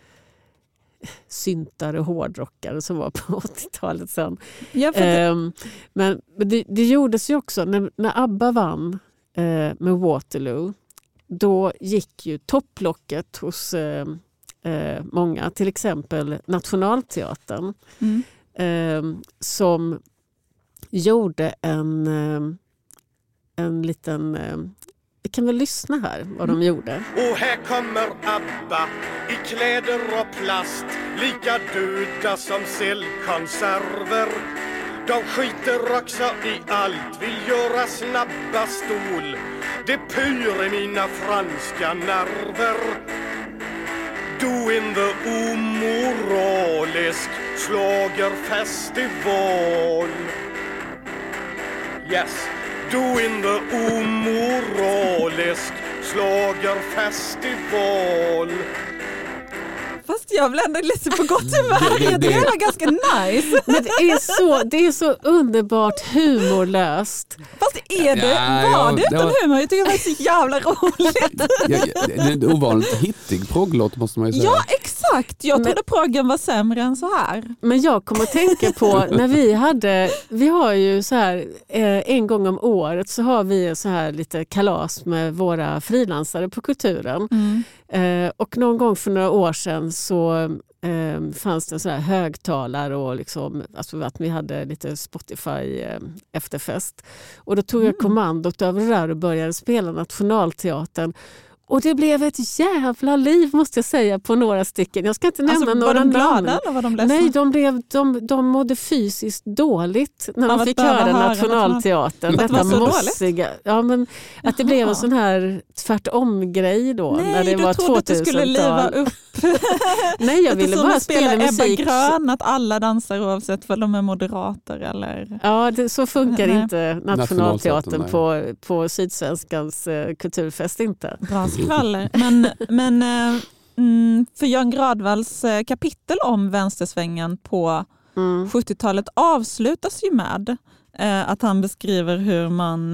syntare och hårdrockare som var på åttiotalet sen. Ja, eh, men det, det gjordes ju också när, när ABBA vann med Waterloo, då gick ju topplocket hos eh, eh, många, till exempel Nationalteatern, mm. eh, som gjorde en eh, en liten eh, vi kan väl lyssna här vad de gjorde. Och här kommer ABBA i kläder och plast, lika döda som cellkonserver. De skiter också i allt, vill göra snabba stål. Det pyr i mina franska nerver. Du in the omoralisk slagerfestival. Yes, du in the omoralisk slagerfestival. Fast jag blir ändå lite på gott humör. Det, det, det. det var ganska nice. Men det är så, det är så underbart humorlöst. Fast är det, ja, var ja, det utan var... humor? Jag tycker det var så jävla roligt. Ja, det är en ovanligt hittig progglåt måste man ju säga. Ja, exakt. Jag trodde men, proggen var sämre än så här. Men jag kommer att tänka på när vi hade, vi har ju så här en gång om året så har vi så här lite kalas med våra frilansare på kulturen. Mm. Eh, och någon gång för några år sedan så eh, fanns det en sån här högtalare och liksom, alltså att vi hade lite Spotify eh, efterfest. Och då tog jag kommandot över det där och började spela Nationalteatern. Och det blev ett jävla liv måste jag säga på några stycken. Jag ska inte nämna alltså, några namn. Var de glada eller var de ledsna? Nej, de, blev, de, de mådde fysiskt dåligt när de fick höra Nationalteatern. Att Detta det var så mossiga. Ja, men att det blev en sån här tvärtom-grej då. Nej, när det du var trodde att du skulle liva upp. Nej, jag ville bara spela musik. Ebba Grön, att alla dansar oavsett vad de är moderater eller... Ja, det, så funkar nej. inte Nationalteatern på, på Sydsvenskans eh, kulturfest inte. Bra skvaller. Men, men mm, för Jan Gradvalls kapitel om vänstersvängen på mm. sjuttiotalet avslutas ju med eh, att han beskriver hur man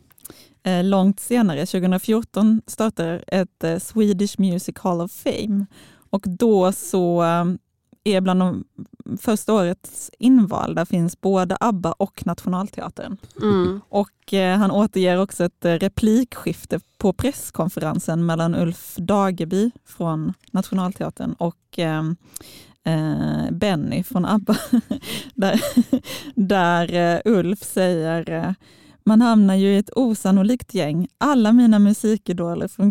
eh, långt senare, tjugohundrafjorton, startar ett eh, Swedish Music Hall of Fame. Och då så eh, är bland de första årets invalda finns både ABBA och Nationalteatern. Mm. Och eh, han återger också ett eh, replikskifte på presskonferensen mellan Ulf Dageby från Nationalteatern och eh, eh, Benny från ABBA. där där eh, Ulf säger eh, man hamnar ju i ett osannolikt gäng. Alla mina musikidoler från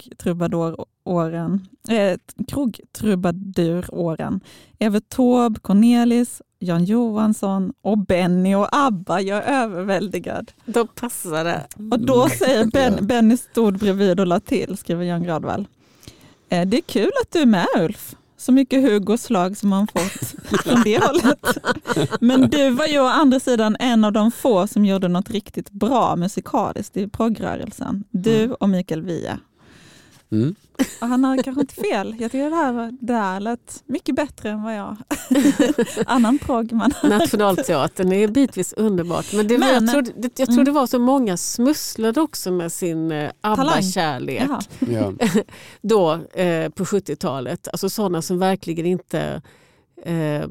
krogtrubaduråren, eh, krogtrubaduråren. Evert Taube, Cornelis, Jan Johansson och Benny och ABBA. Jag är överväldigad. Då passar det. Och då säger ben, Benny stod bredvid och la till, skriver Jan Gradvall. Eh, det är kul att du är med, Ulf. Så mycket hugg och slag som man fått från det hållet. Men du var ju å andra sidan en av de få som gjorde något riktigt bra musikaliskt i progrörelsen. Du och Mikael Wiehe. Mm. Och han har kanske inte fel. Jag tycker det här var det här lät mycket bättre än vad jag annan progg man Nationalteatern är bitvis underbart. Men, det, men jag, tror, det, jag tror mm. det var så många smusslade också med sin eh, ABBA-kärlek. Ja. Då eh, på sjuttiotalet. Alltså sådana som verkligen inte eh,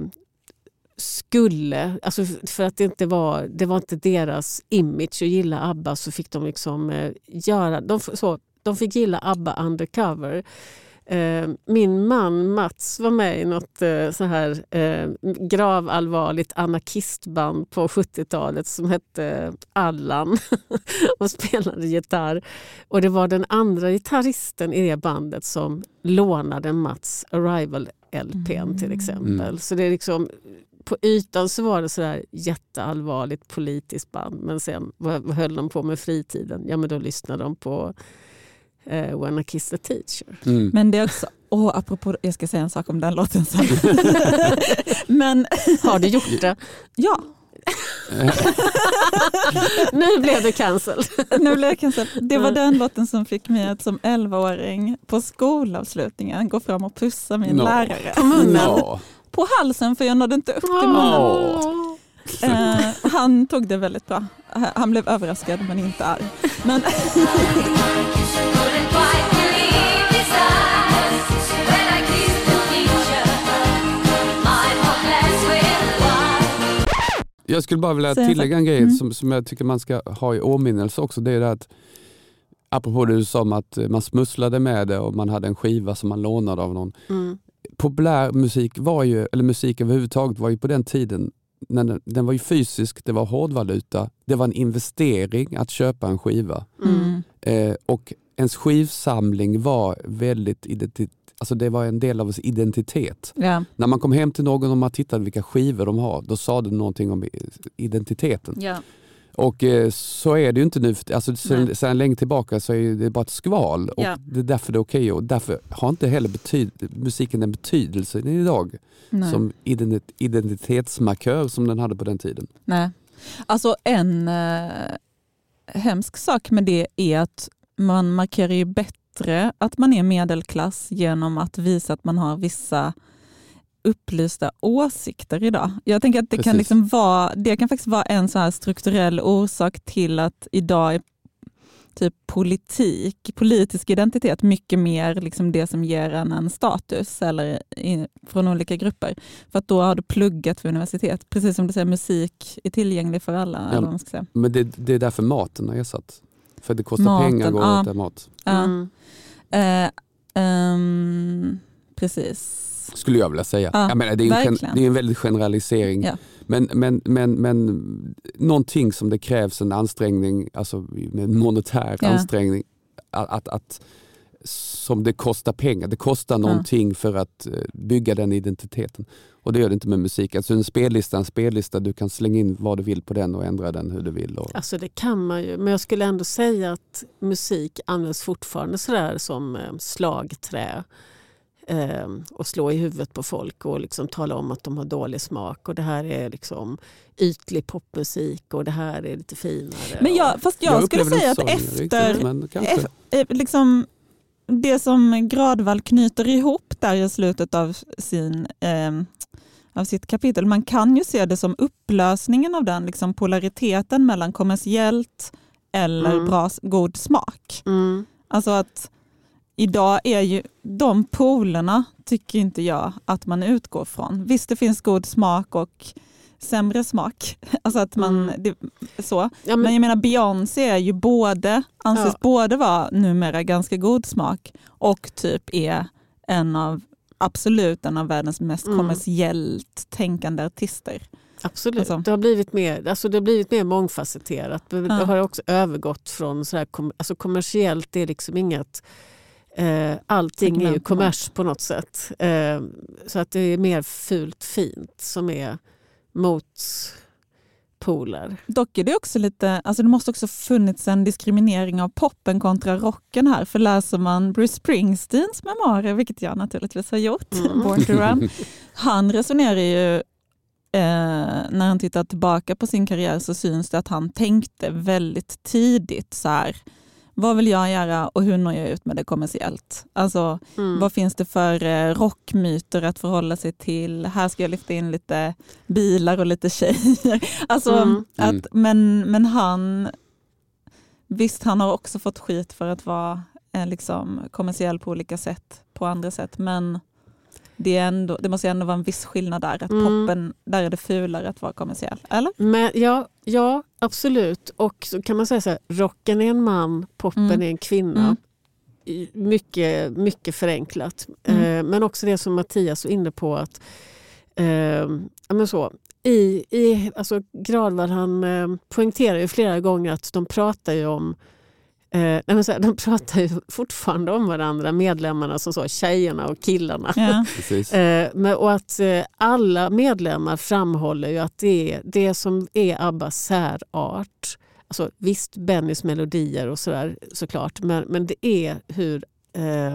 skulle, alltså för att det inte var, det var inte deras image att gilla ABBA, så fick de liksom eh, göra, de, så, de fick gilla ABBA undercover. Eh, min man Mats var med i något eh, så här eh, gravallvarligt anarkistband på sjuttiotalet som hette Allan och spelade gitarr. Och det var den andra gitarristen i det bandet som lånade Mats Arrival-L P:n till exempel. Mm. Så det är liksom, på ytan så var det så där jätteallvarligt politiskt band, men sen vad, vad höll de på med fritiden? Ja, men då lyssnade de på Uh, When I Kiss the Teacher. Mm. Men det är också, åh, apropå, jag ska säga en sak om den låten sen. Men har du gjort det? Ja. Nu blev det cancel. Nu blev det cancel. Det var den låten som fick mig att som elvaåring på skolavslutningen gå fram och pussa min no. lärare. På munnen? No. På halsen, för jag nådde inte upp till munnen. Oh. Uh, han tog det väldigt bra. Han blev överraskad men inte arg. Men jag skulle bara vilja tillägga en grej mm. som, som jag tycker man ska ha i åminnelse också. Det är det att, apropå det du sa om att man smusslade med det och man hade en skiva som man lånade av någon. Mm. Populär musik var ju, eller musik överhuvudtaget var ju på den tiden, när den, den var ju fysisk, det var hårdvaluta, det var en investering att köpa en skiva. Mm. Eh, och ens skivsamling var väldigt identitet, alltså det var en del av ens identitet. Yeah. När man kom hem till någon och man tittade vilka skivor de har, då sa det någonting om identiteten. Yeah. Och eh, så är det ju inte nu. Alltså, sen, sen länge tillbaka så är det bara ett skval. Och Ja. det är därför det är okej. Och därför har inte heller betyd- musiken den betydelsen idag. Nej. Som ident- identitetsmarkör som den hade på den tiden. Nej. Alltså en eh, hemsk sak med det är att man markerar ju bättre att man är medelklass genom att visa att man har vissa upplysta åsikter idag. Jag tänker att det kan, liksom vara, det kan faktiskt vara en så här strukturell orsak till att idag är typ politik, politisk identitet mycket mer liksom det som ger en en status eller i, från olika grupper. För att då har du pluggat för universitet. Precis som du säger, musik är tillgänglig för alla. Ja, eller vad man ska säga. Men det, det är därför maten har ersatt. För det kostar Maten, pengar att gå ja. och äta mat. Ja. Mm. Eh, um, precis. Skulle jag vilja säga. Ja, jag menar, det, är en, verkligen. det är en väldigt generalisering. Ja. Men, men, men, men någonting som det krävs en ansträngning, alltså en monetär Ja. ansträngning, att, att, att som det kostar pengar. Det kostar någonting ja. för att bygga den identiteten. Och det gör det inte med musik. Alltså en spellista, en spellista, du kan slänga in vad du vill på den och ändra den hur du vill. Och... Alltså det kan man ju, men jag skulle ändå säga att musik används fortfarande sådär som slagträ. Eh, och slå i huvudet på folk och liksom tala om att de har dålig smak och det här är liksom ytlig popmusik och det här är lite finare. Men jag, fast jag, jag skulle säga att efter riktigt, eh, liksom, det som Gradvall knyter ihop där i slutet av, sin, eh, av sitt kapitel, man kan ju se det som upplösningen av den liksom polariteten mellan kommersiellt eller Mm. bra, god smak. Mm. Alltså att idag är ju de polerna, tycker inte jag att man utgår från. Visst, det finns god smak och sämre smak. Alltså att man, Mm. det, så. Ja, men, men jag menar, Beyoncé är ju både, anses Ja. både vara numera ganska god smak och typ är en av, absolut en av världens mest Mm. kommersiellt tänkande artister. Absolut, Alltså. det, har blivit mer, alltså det har blivit mer mångfacetterat. Det Ja. har också övergått från så här, kom, alltså kommersiellt, det är liksom inget. Eh, allting är ju Segment. kommers på något sätt. Eh, så att det är mer fult fint som är motpoler. Dock är det också lite, alltså det måste också funnits en diskriminering av poppen kontra rocken här. För läser man Bruce Springsteens memoarer, vilket jag naturligtvis har gjort, Mm. Born to Run, han resonerar ju, eh, när han tittar tillbaka på sin karriär så syns det att han tänkte väldigt tidigt så här, vad vill jag göra och hur når jag ut med det kommersiellt? Alltså, Mm. vad finns det för eh, rockmyter att förhålla sig till? Här ska jag lyfta in lite bilar och lite tjejer. Alltså, Mm. att, men, men han, visst, han har också fått skit för att vara eh, liksom, kommersiell på olika sätt, på andra sätt. Men det, är ändå, det måste ändå vara en viss skillnad där. Att Mm. poppen, där är det fulare att vara kommersiell. Eller? Men, ja, ja, absolut. Och så kan man säga så här, rocken är en man, poppen Mm. är en kvinna. Mm. I- Mycket, mycket förenklat. Mm. Eh, men också det som Mattias var inne på att eh, ja, men så, i, i, alltså Gradvall han eh, poängterar ju flera gånger att de pratar ju om eh, nej men så här, de pratar ju fortfarande om varandra, medlemmarna som så, tjejerna och killarna. Ja. Precis. Eh, men, och att eh, alla medlemmar framhåller ju att det är det som är Abbas särart. Alltså, visst, Bennys melodier och sådär såklart, men, men det är hur eh,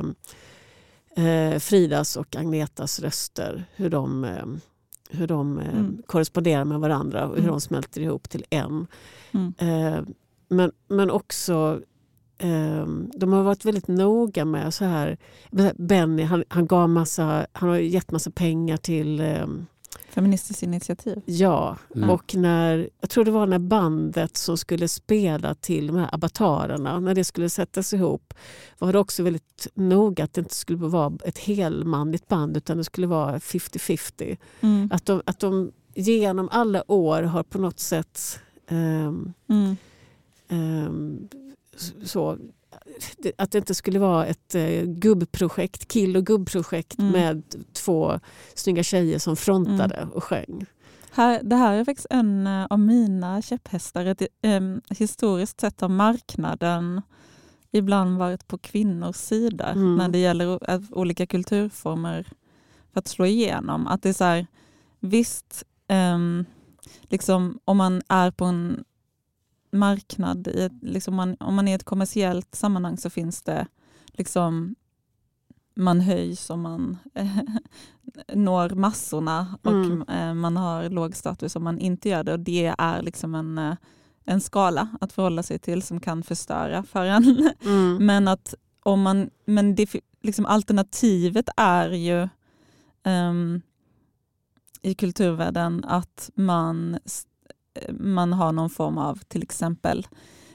eh, Fridas och Agnetas röster, hur de, eh, hur de eh, Mm. korresponderar med varandra och hur Mm. de smälter ihop till en. Mm. Eh, men, men också eh, de har varit väldigt noga med så här, Benny han, han gav massa, han har gett massa pengar till eh, Feministiskt initiativ. ja, Mm. och när, jag tror det var när bandet som skulle spela till de här avatarerna, när det skulle sättas ihop, var det också väldigt noga att det inte skulle vara ett helmanligt band utan det skulle vara femtio femtio. Mm. Att de, att de genom alla år har på något sätt ehm, Mm. ehm, så, det- att det inte skulle vara ett eh, gubbprojekt, kill- och gubbprojekt Mm. med två snygga tjejer som frontade och sjöng. Här, det här är faktiskt en eh, av mina käpphästar. Ett, eh, historiskt sett har marknaden ibland varit på kvinnors sida Mm. när det gäller o- att olika kulturformer för att slå igenom. Att det är så här, visst, ehm, liksom, om man är på en marknad. I ett, liksom man, om man är i ett kommersiellt sammanhang så finns det liksom man höjs och man eh, når massorna och Mm. eh, man har låg status om man inte gör det. Och det är liksom en, eh, en skala att förhålla sig till som kan förstöra för en. Mm. Men att om man, men det, liksom alternativet är ju um, i kulturvärlden att man, man har någon form av till exempel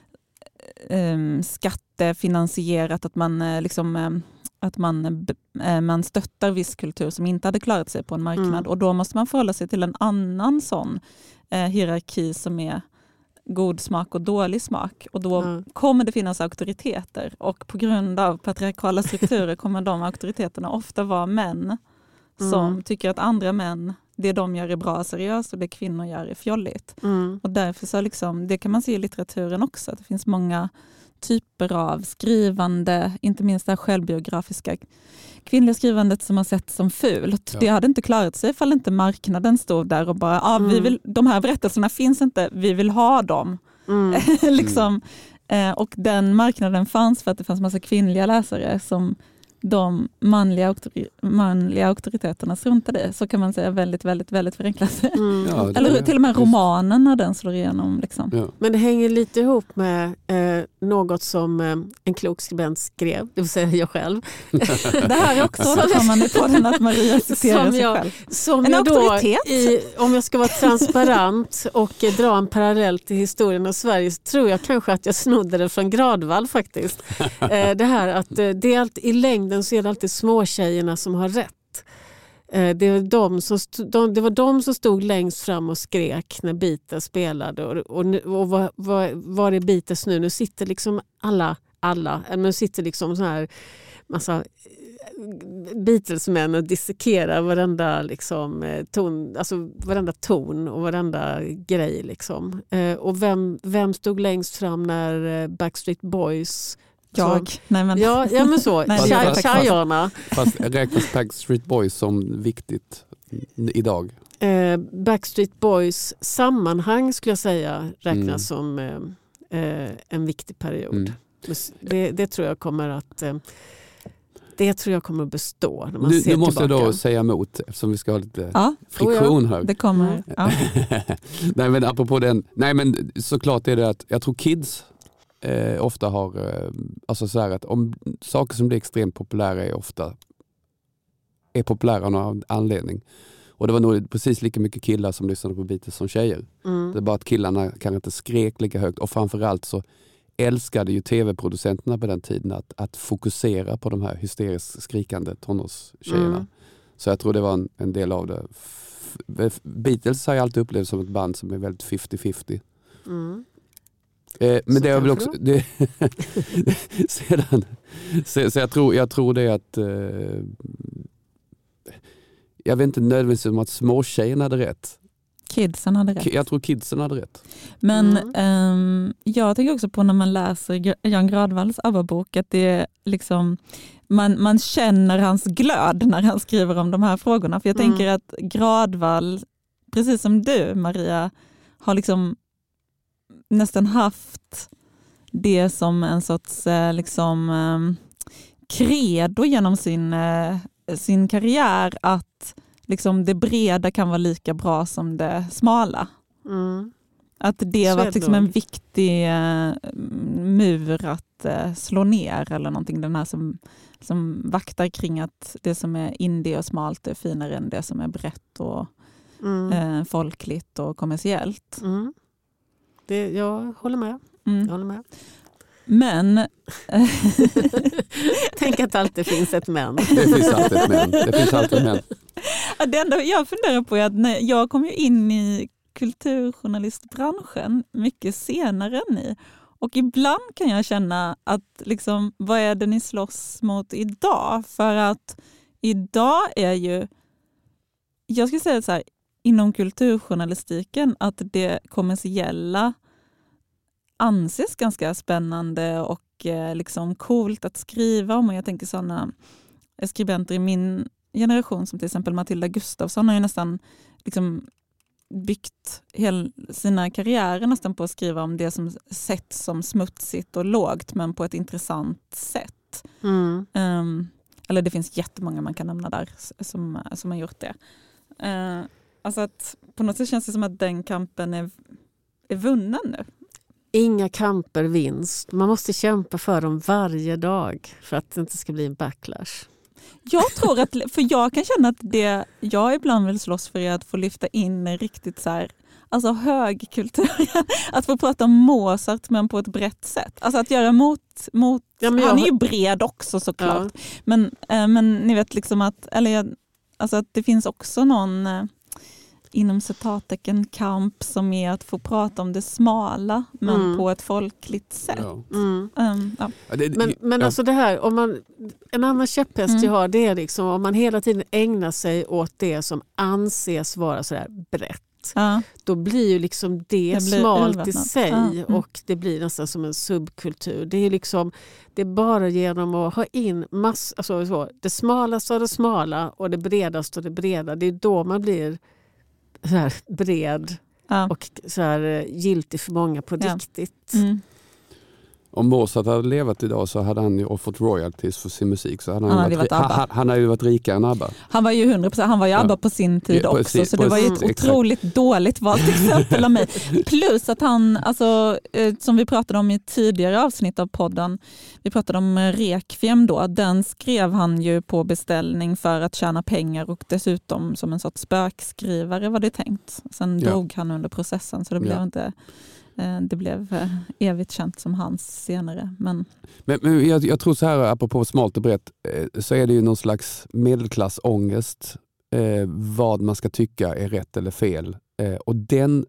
um, skattefinansierat, att man uh, liksom um, att man, uh, man stöttar viss kultur som inte hade klarat sig på en marknad. Mm. Och då måste man förhålla sig till en annan sån uh, hierarki som är god smak och dålig smak. Och då Mm. kommer det finnas auktoriteter. Och på grund av patriarkala strukturer kommer de auktoriteterna ofta vara män som Mm. tycker att andra män, det de gör är bra och seriöst och det kvinnor gör är fjolligt. Mm. Och därför så liksom, det kan man se i litteraturen också. Att det finns många typer av skrivande, inte minst det här självbiografiska kvinnliga skrivandet som har sett som fult. Ja. Det hade inte klarat sig ifall inte marknaden stod där och bara, ah, vi vill, de här berättelserna finns inte, vi vill ha dem. Mm. liksom. eh, och den marknaden fanns för att det fanns massa kvinnliga läsare som de manliga, auktori- manliga auktoriteterna struntade i. Så kan man säga väldigt, väldigt, väldigt förenklat. Mm. Ja, det- Eller till och med romanen när den slår igenom. Liksom. Ja. Men det hänger lite ihop med eh, något som eh, en klok skribent skrev, det vill säga jag själv. Det här är också har man på den att Maria citerar Som sig jag- själv. Som En jag då, auktoritet. i, om jag ska vara transparent och eh, dra en parallell till historien av Sverige, så tror jag kanske att jag snodde det från Gradvall faktiskt. Eh, det här att eh, det är alltid, i längden så är det alltid småtjejerna som har rätt. Eh, det, var de som st- de, det var de som stod längst fram och skrek när Beatles spelade. Och, och, nu- och vad, vad, vad är Beatles nu? Nu sitter liksom alla, alla, eller nu sitter liksom så här massa Beatlesmän och dissekerar varenda liksom, eh, ton, alltså varenda ton och varenda grej. Liksom. Eh, och vem, vem stod längst fram när eh, Backstreet Boys... Jag. Så, Nej, men. ja, ja, men så. Nej, det är Fast- faktiskt- Tjejerna. Fast räknas Backstreet Boys som viktigt idag? Eh, Backstreet Boys sammanhang skulle jag säga räknas Mm. som eh, eh, en viktig period. Mm. Det, det tror jag kommer att eh, det tror jag kommer att bestå när man Nu, ser nu måste tillbaka. jag då säga emot eftersom vi ska ha lite Ja, friktion här. det kommer. Ja. nej men apropå den, nej men såklart är det att jag tror kids eh, ofta har, eh, alltså så här att om saker som blir extremt populära är ofta är populära av någon anledning. Och det var nog precis lika mycket killar som lyssnade på Beatles som tjejer. Mm. Det är bara att killarna kanske inte skrek lika högt och framförallt så älskade ju tv-producenterna på den tiden att, att fokusera på de här hysteriskt skrikande tonårstjejerna. Mm. Så jag tror det var en, en del av det. F- Beatles har jag alltid upplevt som ett band som är väldigt femtio-femtio. Mm. Eh, men Så det är väl kanske också... Det, sedan, så, så jag, tror, jag tror det att... Eh, jag vet inte nödvändigtvis om att småtjejerna hade rätt. Kidsen hade rätt. Jag tror kidsen hade rätt. Men Mm. ehm, jag tänker också på när man läser Gr- Jan Gradvalls ABBA-bok att det är liksom, man, man känner hans glöd när han skriver om de här frågorna. För jag Mm. tänker att Gradvall, precis som du Maria, har liksom nästan haft det som en sorts eh, liksom, eh, credo genom sin, eh, sin karriär att liksom det breda kan vara lika bra som det smala. Mm. Att det Så var är det liksom nog. en viktig eh, mur att eh, slå ner eller någonting. Den här som, som vaktar kring att det som är indie och smalt är finare än det som är brett och Mm. eh, folkligt och kommersiellt. Mm. Det, jag håller med. Mm. Jag håller med. Men Tänk att det alltid finns ett men. Det finns alltid ett men. Det finns alltid ett men. ja, det enda jag funderar på är att när jag kom ju in i kulturjournalistbranschen mycket senare än ni. Och ibland kan jag känna att liksom, vad är det ni slåss mot idag? För att idag är ju, jag skulle säga så här, inom kulturjournalistiken att det kommersiella anses ganska spännande och eh, liksom coolt att skriva om. Och jag tänker sådana skribenter i min generation som till exempel Matilda Gustafsson har ju nästan liksom byggt hel, sina karriärer nästan på att skriva om det som sätts som smutsigt och lågt, men på ett intressant sätt. Mm. Um, eller det finns jättemånga man kan nämna där som, som har gjort det. Uh, alltså att på något sätt känns det som att den kampen är, är vunnen nu. Inga kamper vinst. Man måste kämpa för dem varje dag för att det inte ska bli en backlash. Jag tror att, för jag kan känna att det jag ibland vill slåss för är att få lyfta in riktigt så här, alltså högkultur. Att få prata om Mozart men på ett brett sätt. Alltså att göra mot, mot ja, men han jag... är ju bred också såklart. Ja. Men, äh, men ni vet liksom att, eller, alltså att det finns också någon äh, inom citattecken kamp som är att få prata om det smala men mm. på ett folkligt sätt. Ja. Mm. Um, ja. Men, men ja. alltså det här, om man, en annan käpphäst Mm. jag har, det är liksom om man hela tiden ägnar sig åt det som anses vara så där brett. Ja. Då blir ju liksom det, det blir smalt urvattnat. i sig Ja. Mm. och det blir nästan som en subkultur. Det är liksom, det är bara genom att ha in mass, alltså så, det smalaste av det smala och det bredaste av det breda. Det är då man blir så här bred ja. och så här giltig för många på Ja. riktigt. Mm. Om Mozart hade levat idag så hade han ju fått royalties för sin musik. Så hade han, Han hade varit, varit ABBA. han, han hade ju varit rikare än ABBA. Han var ju hundra procent, han var ju ABBA Ja. på sin tid Ja, också, precis, så det var ju ett precis, otroligt exakt. dåligt valt exempel av mig. Plus att han, alltså, eh, som vi pratade om i tidigare avsnitt av podden, vi pratade om Requiem då, den skrev han ju på beställning för att tjäna pengar och dessutom som en sorts spökskrivare var det tänkt. Sen Ja. dog han under processen så det blev Ja. inte... Det blev evigt känt som hans senare. Men, men, men jag, jag tror så här, apropå smalt och brett, så är det ju någon slags medelklassångest eh, vad man ska tycka är rätt eller fel. Eh, och den,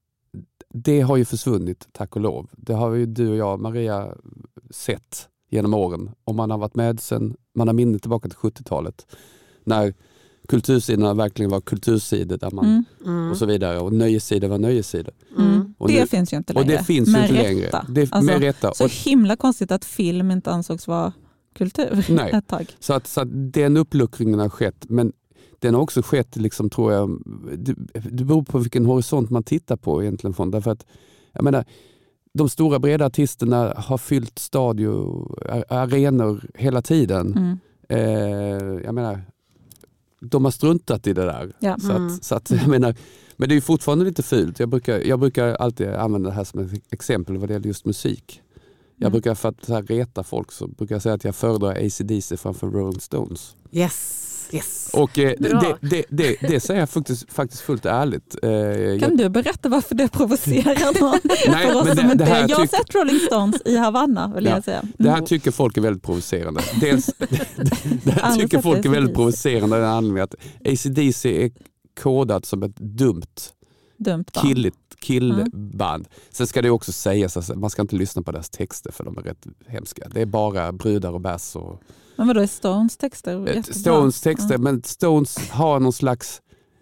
det har ju försvunnit, tack och lov. Det har ju du och jag, Maria, sett genom åren. Om man har varit med sen, man har minnet tillbaka till sjuttiotalet. När kultursidorna verkligen var kultursidor där man, mm. Mm. och så vidare. Och nöjessidor var nöjessidor. Mm. Och det nu, finns ju inte längre. Och det finns med ju inte rätta. längre. Det, alltså, med rätta. Så och, himla konstigt att film inte ansågs vara kultur nej. ett tag. Så att, så att den uppluckringen har skett. Men den har också skett, liksom, tror jag, det, det beror på vilken horisont man tittar på egentligen. Från. Därför att, jag menar, de stora breda artisterna har fyllt stadio, arenor hela tiden. Mm. Eh, jag menar, de har struntat i det där. Ja. Så, Mm. att, så att, jag menar, men det är ju fortfarande lite fult. Jag brukar, jag brukar alltid använda det här som ett exempel vad det gäller just musik. Jag Mm. brukar, för att så här reta folk, så brukar jag säga att jag föredrar A C D C framför Rolling Stones. Yes, yes. Och eh, Bra. det, det, det, det säger jag faktiskt, faktiskt fullt ärligt. Eh, Kan jag, du berätta varför det provocerar någon? Nej, För oss men som det- inte, det här jag har tyck- sett Rolling Stones i Havanna vill Ja, jag säga. Mm. det här tycker folk är väldigt provocerande. Dels, det här Aldrig tycker sett folk är väldigt A C D C. provocerande av den anledningen att A C D C är kodat som ett dumt Dumt band. killigt killband. Sen ska det också sägas att man ska inte lyssna på deras texter för de är rätt hemska. Det är bara brudar och bärs och Men vadå, är Stones texter jättebra? Stones texter, Ja. men Stones har någon slags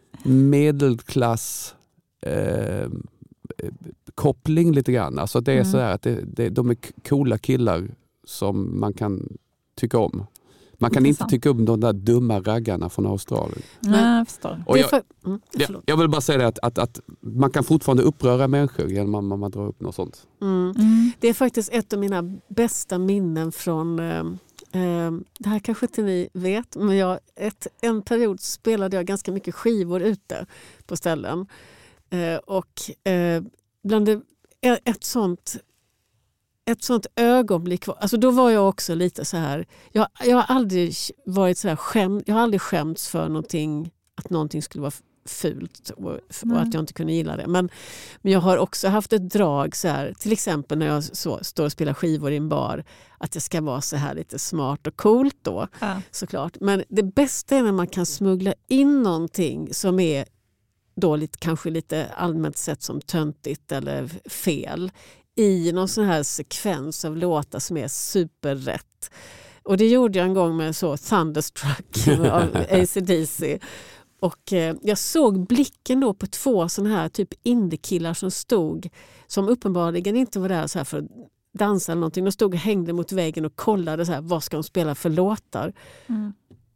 medelklass eh, koppling lite grann. Alltså det är Mm. så här att det, det, de är k- coola killar som man kan tycka om. Man kan Intressant. inte tycka om de där dumma raggarna från Australien. Nej, jag förstår. Och Det är jag, för, mm, jag, förlåt. jag vill bara säga det att, att, att man kan fortfarande uppröra människor genom att man, man drar upp något sånt. Mm. Mm. Det är faktiskt ett av mina bästa minnen från, eh, eh, det här kanske inte ni vet, men jag, ett, en period spelade jag ganska mycket skivor ute på ställen. Eh, och eh, bland det, ett sånt ett sånt ögonblick, alltså då var jag också lite så här, jag, jag har aldrig varit så här skäm, jag har aldrig skämts för någonting, att någonting skulle vara fult och, och att jag inte kunde gilla det. Men, men jag har också haft ett drag så här, till exempel när jag så, står och spelar skivor i en bar, att det ska vara så här lite smart och coolt då, Ja. såklart. Men det bästa är när man kan smuggla in någonting som är då lite, kanske lite allmänt sett som töntigt eller fel i någon sån här sekvens av låtar som är superrätt. Och det gjorde jag en gång med så Thunderstruck av A C D C. Och eh, jag såg blicken då på två såna här typ indiekillar som stod, som uppenbarligen inte var där så här för att dansa eller någonting. De stod och hängde mot väggen och kollade så här, vad ska de spela för låtar. Mm.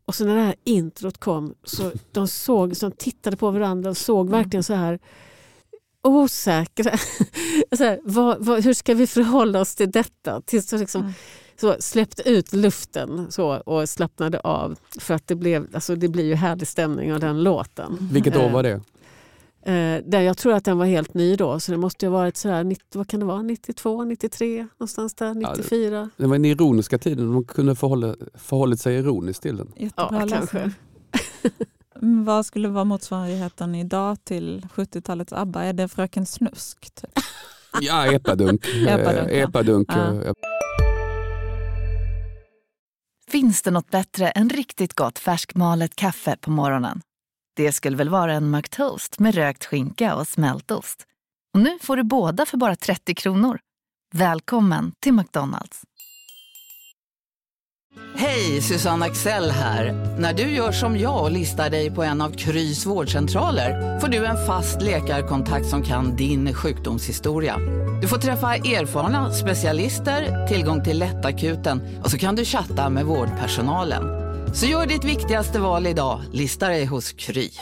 Och så när det här introt kom så de såg, så de tittade på varandra och såg verkligen så här osäkra. så här, vad, vad, hur ska vi förhålla oss till detta? Tills de liksom, mm. så släppte ut luften så, och slappnade av. För att det blev, alltså det blir ju härlig stämning av den låten. Vilket år var det? Eh, där jag tror att den var helt ny då. Så det måste ju ha varit så här, nittio, vad kan det vara? nittiotvå, nittiotre, någonstans där, nittiofyra. Ja, det, det var den ironiska tiden. De kunde förhålla, förhållit sig ironiskt till den. Jättebra, ja, kanske. Vad skulle vara motsvarigheten idag till sjuttiotalets ABBA? Är det Fröken Snusk? Typ? Ja, epadunk. epadunk, ja. epadunk. Ja. Finns det något bättre än riktigt gott färskmalet kaffe på morgonen? Det skulle väl vara en McToast med rökt skinka och smältost. Och nu får du båda för bara trettio kronor. Välkommen till McDonald's. Hej, Susanne Axel här. När du gör som jag och listar dig på en av Krys vårdcentraler får du en fast läkarkontakt som kan din sjukdomshistoria. Du får träffa erfarna specialister, tillgång till lättakuten och så kan du chatta med vårdpersonalen. Så gör ditt viktigaste val idag, lista dig hos Kry.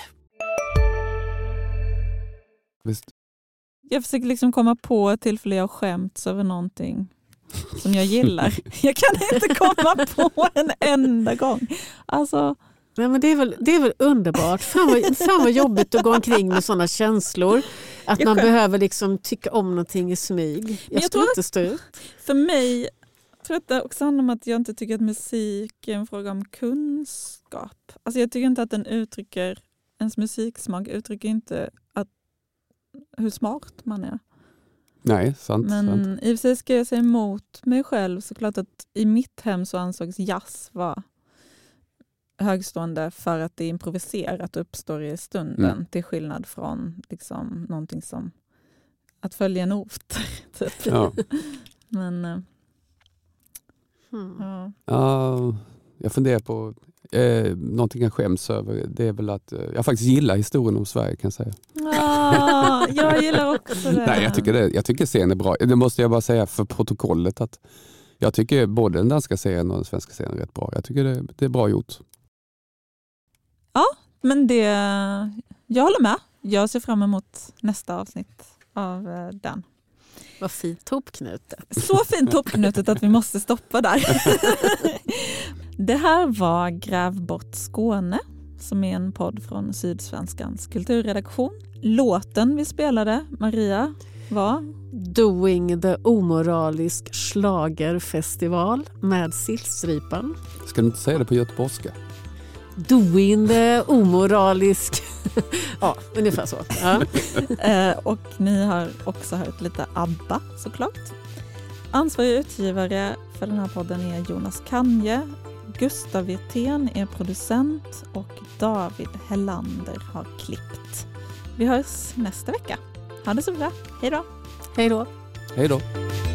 Visst. Jag försöker liksom komma på ett tillfälle jag skämts över någonting som jag gillar. Jag kan inte komma på en enda gång. Alltså... Nej, men det, är väl, det är väl underbart. Fan vad, fan vad jobbigt att gå omkring med sådana känslor. Att man själv... behöver liksom tycka om någonting i smyg. Jag, jag skulle inte stå ut. För mig jag tror att det också handlar om att jag inte tycker att musik är en fråga om kunskap. Alltså jag tycker inte att den uttrycker, ens musiksmak uttrycker inte att, hur smart man är. Nej, sant. Men sant. i och för sig ska jag säga emot mig själv såklart att i mitt hem så ansågs jazz vara högstående för att det är improviserat och uppstår i stunden mm. till skillnad från liksom någonting som att följa en not. Typ. Ja. Men hmm. ja. Uh, jag funderar på eh, någonting jag skäms över. Det är väl att eh, jag faktiskt gillar historien om Sverige kan jag säga. Ah, jag gillar också det. Nej, jag tycker, det, jag tycker serien är bra. Det måste jag bara säga för protokollet att jag tycker både den danska serien och den svenska serien är rätt bra. Jag tycker det, det är bra gjort. Ja, men det jag håller med. Jag ser fram emot nästa avsnitt av den. Vad fint hopknutet. Så fint hopknutet att vi måste stoppa där. Det här var Gräv bort Skåne som är en podd från Sydsvenskans kulturredaktion. Låten vi spelade, Maria, var Doing the omoralisk schlagerfestival med Sillstrypan. Ska du inte säga det på göteborgska? Doing the omoralisk. Ja, ungefär så. Ja. eh, och ni har också hört lite ABBA såklart. Ansvarig utgivare för den här podden är Jonas Kanje. Gustav Wirtén är producent och David Hellander har klippt. Vi hörs nästa vecka. Ha det så bra. Hej då. Hej då. Hej då.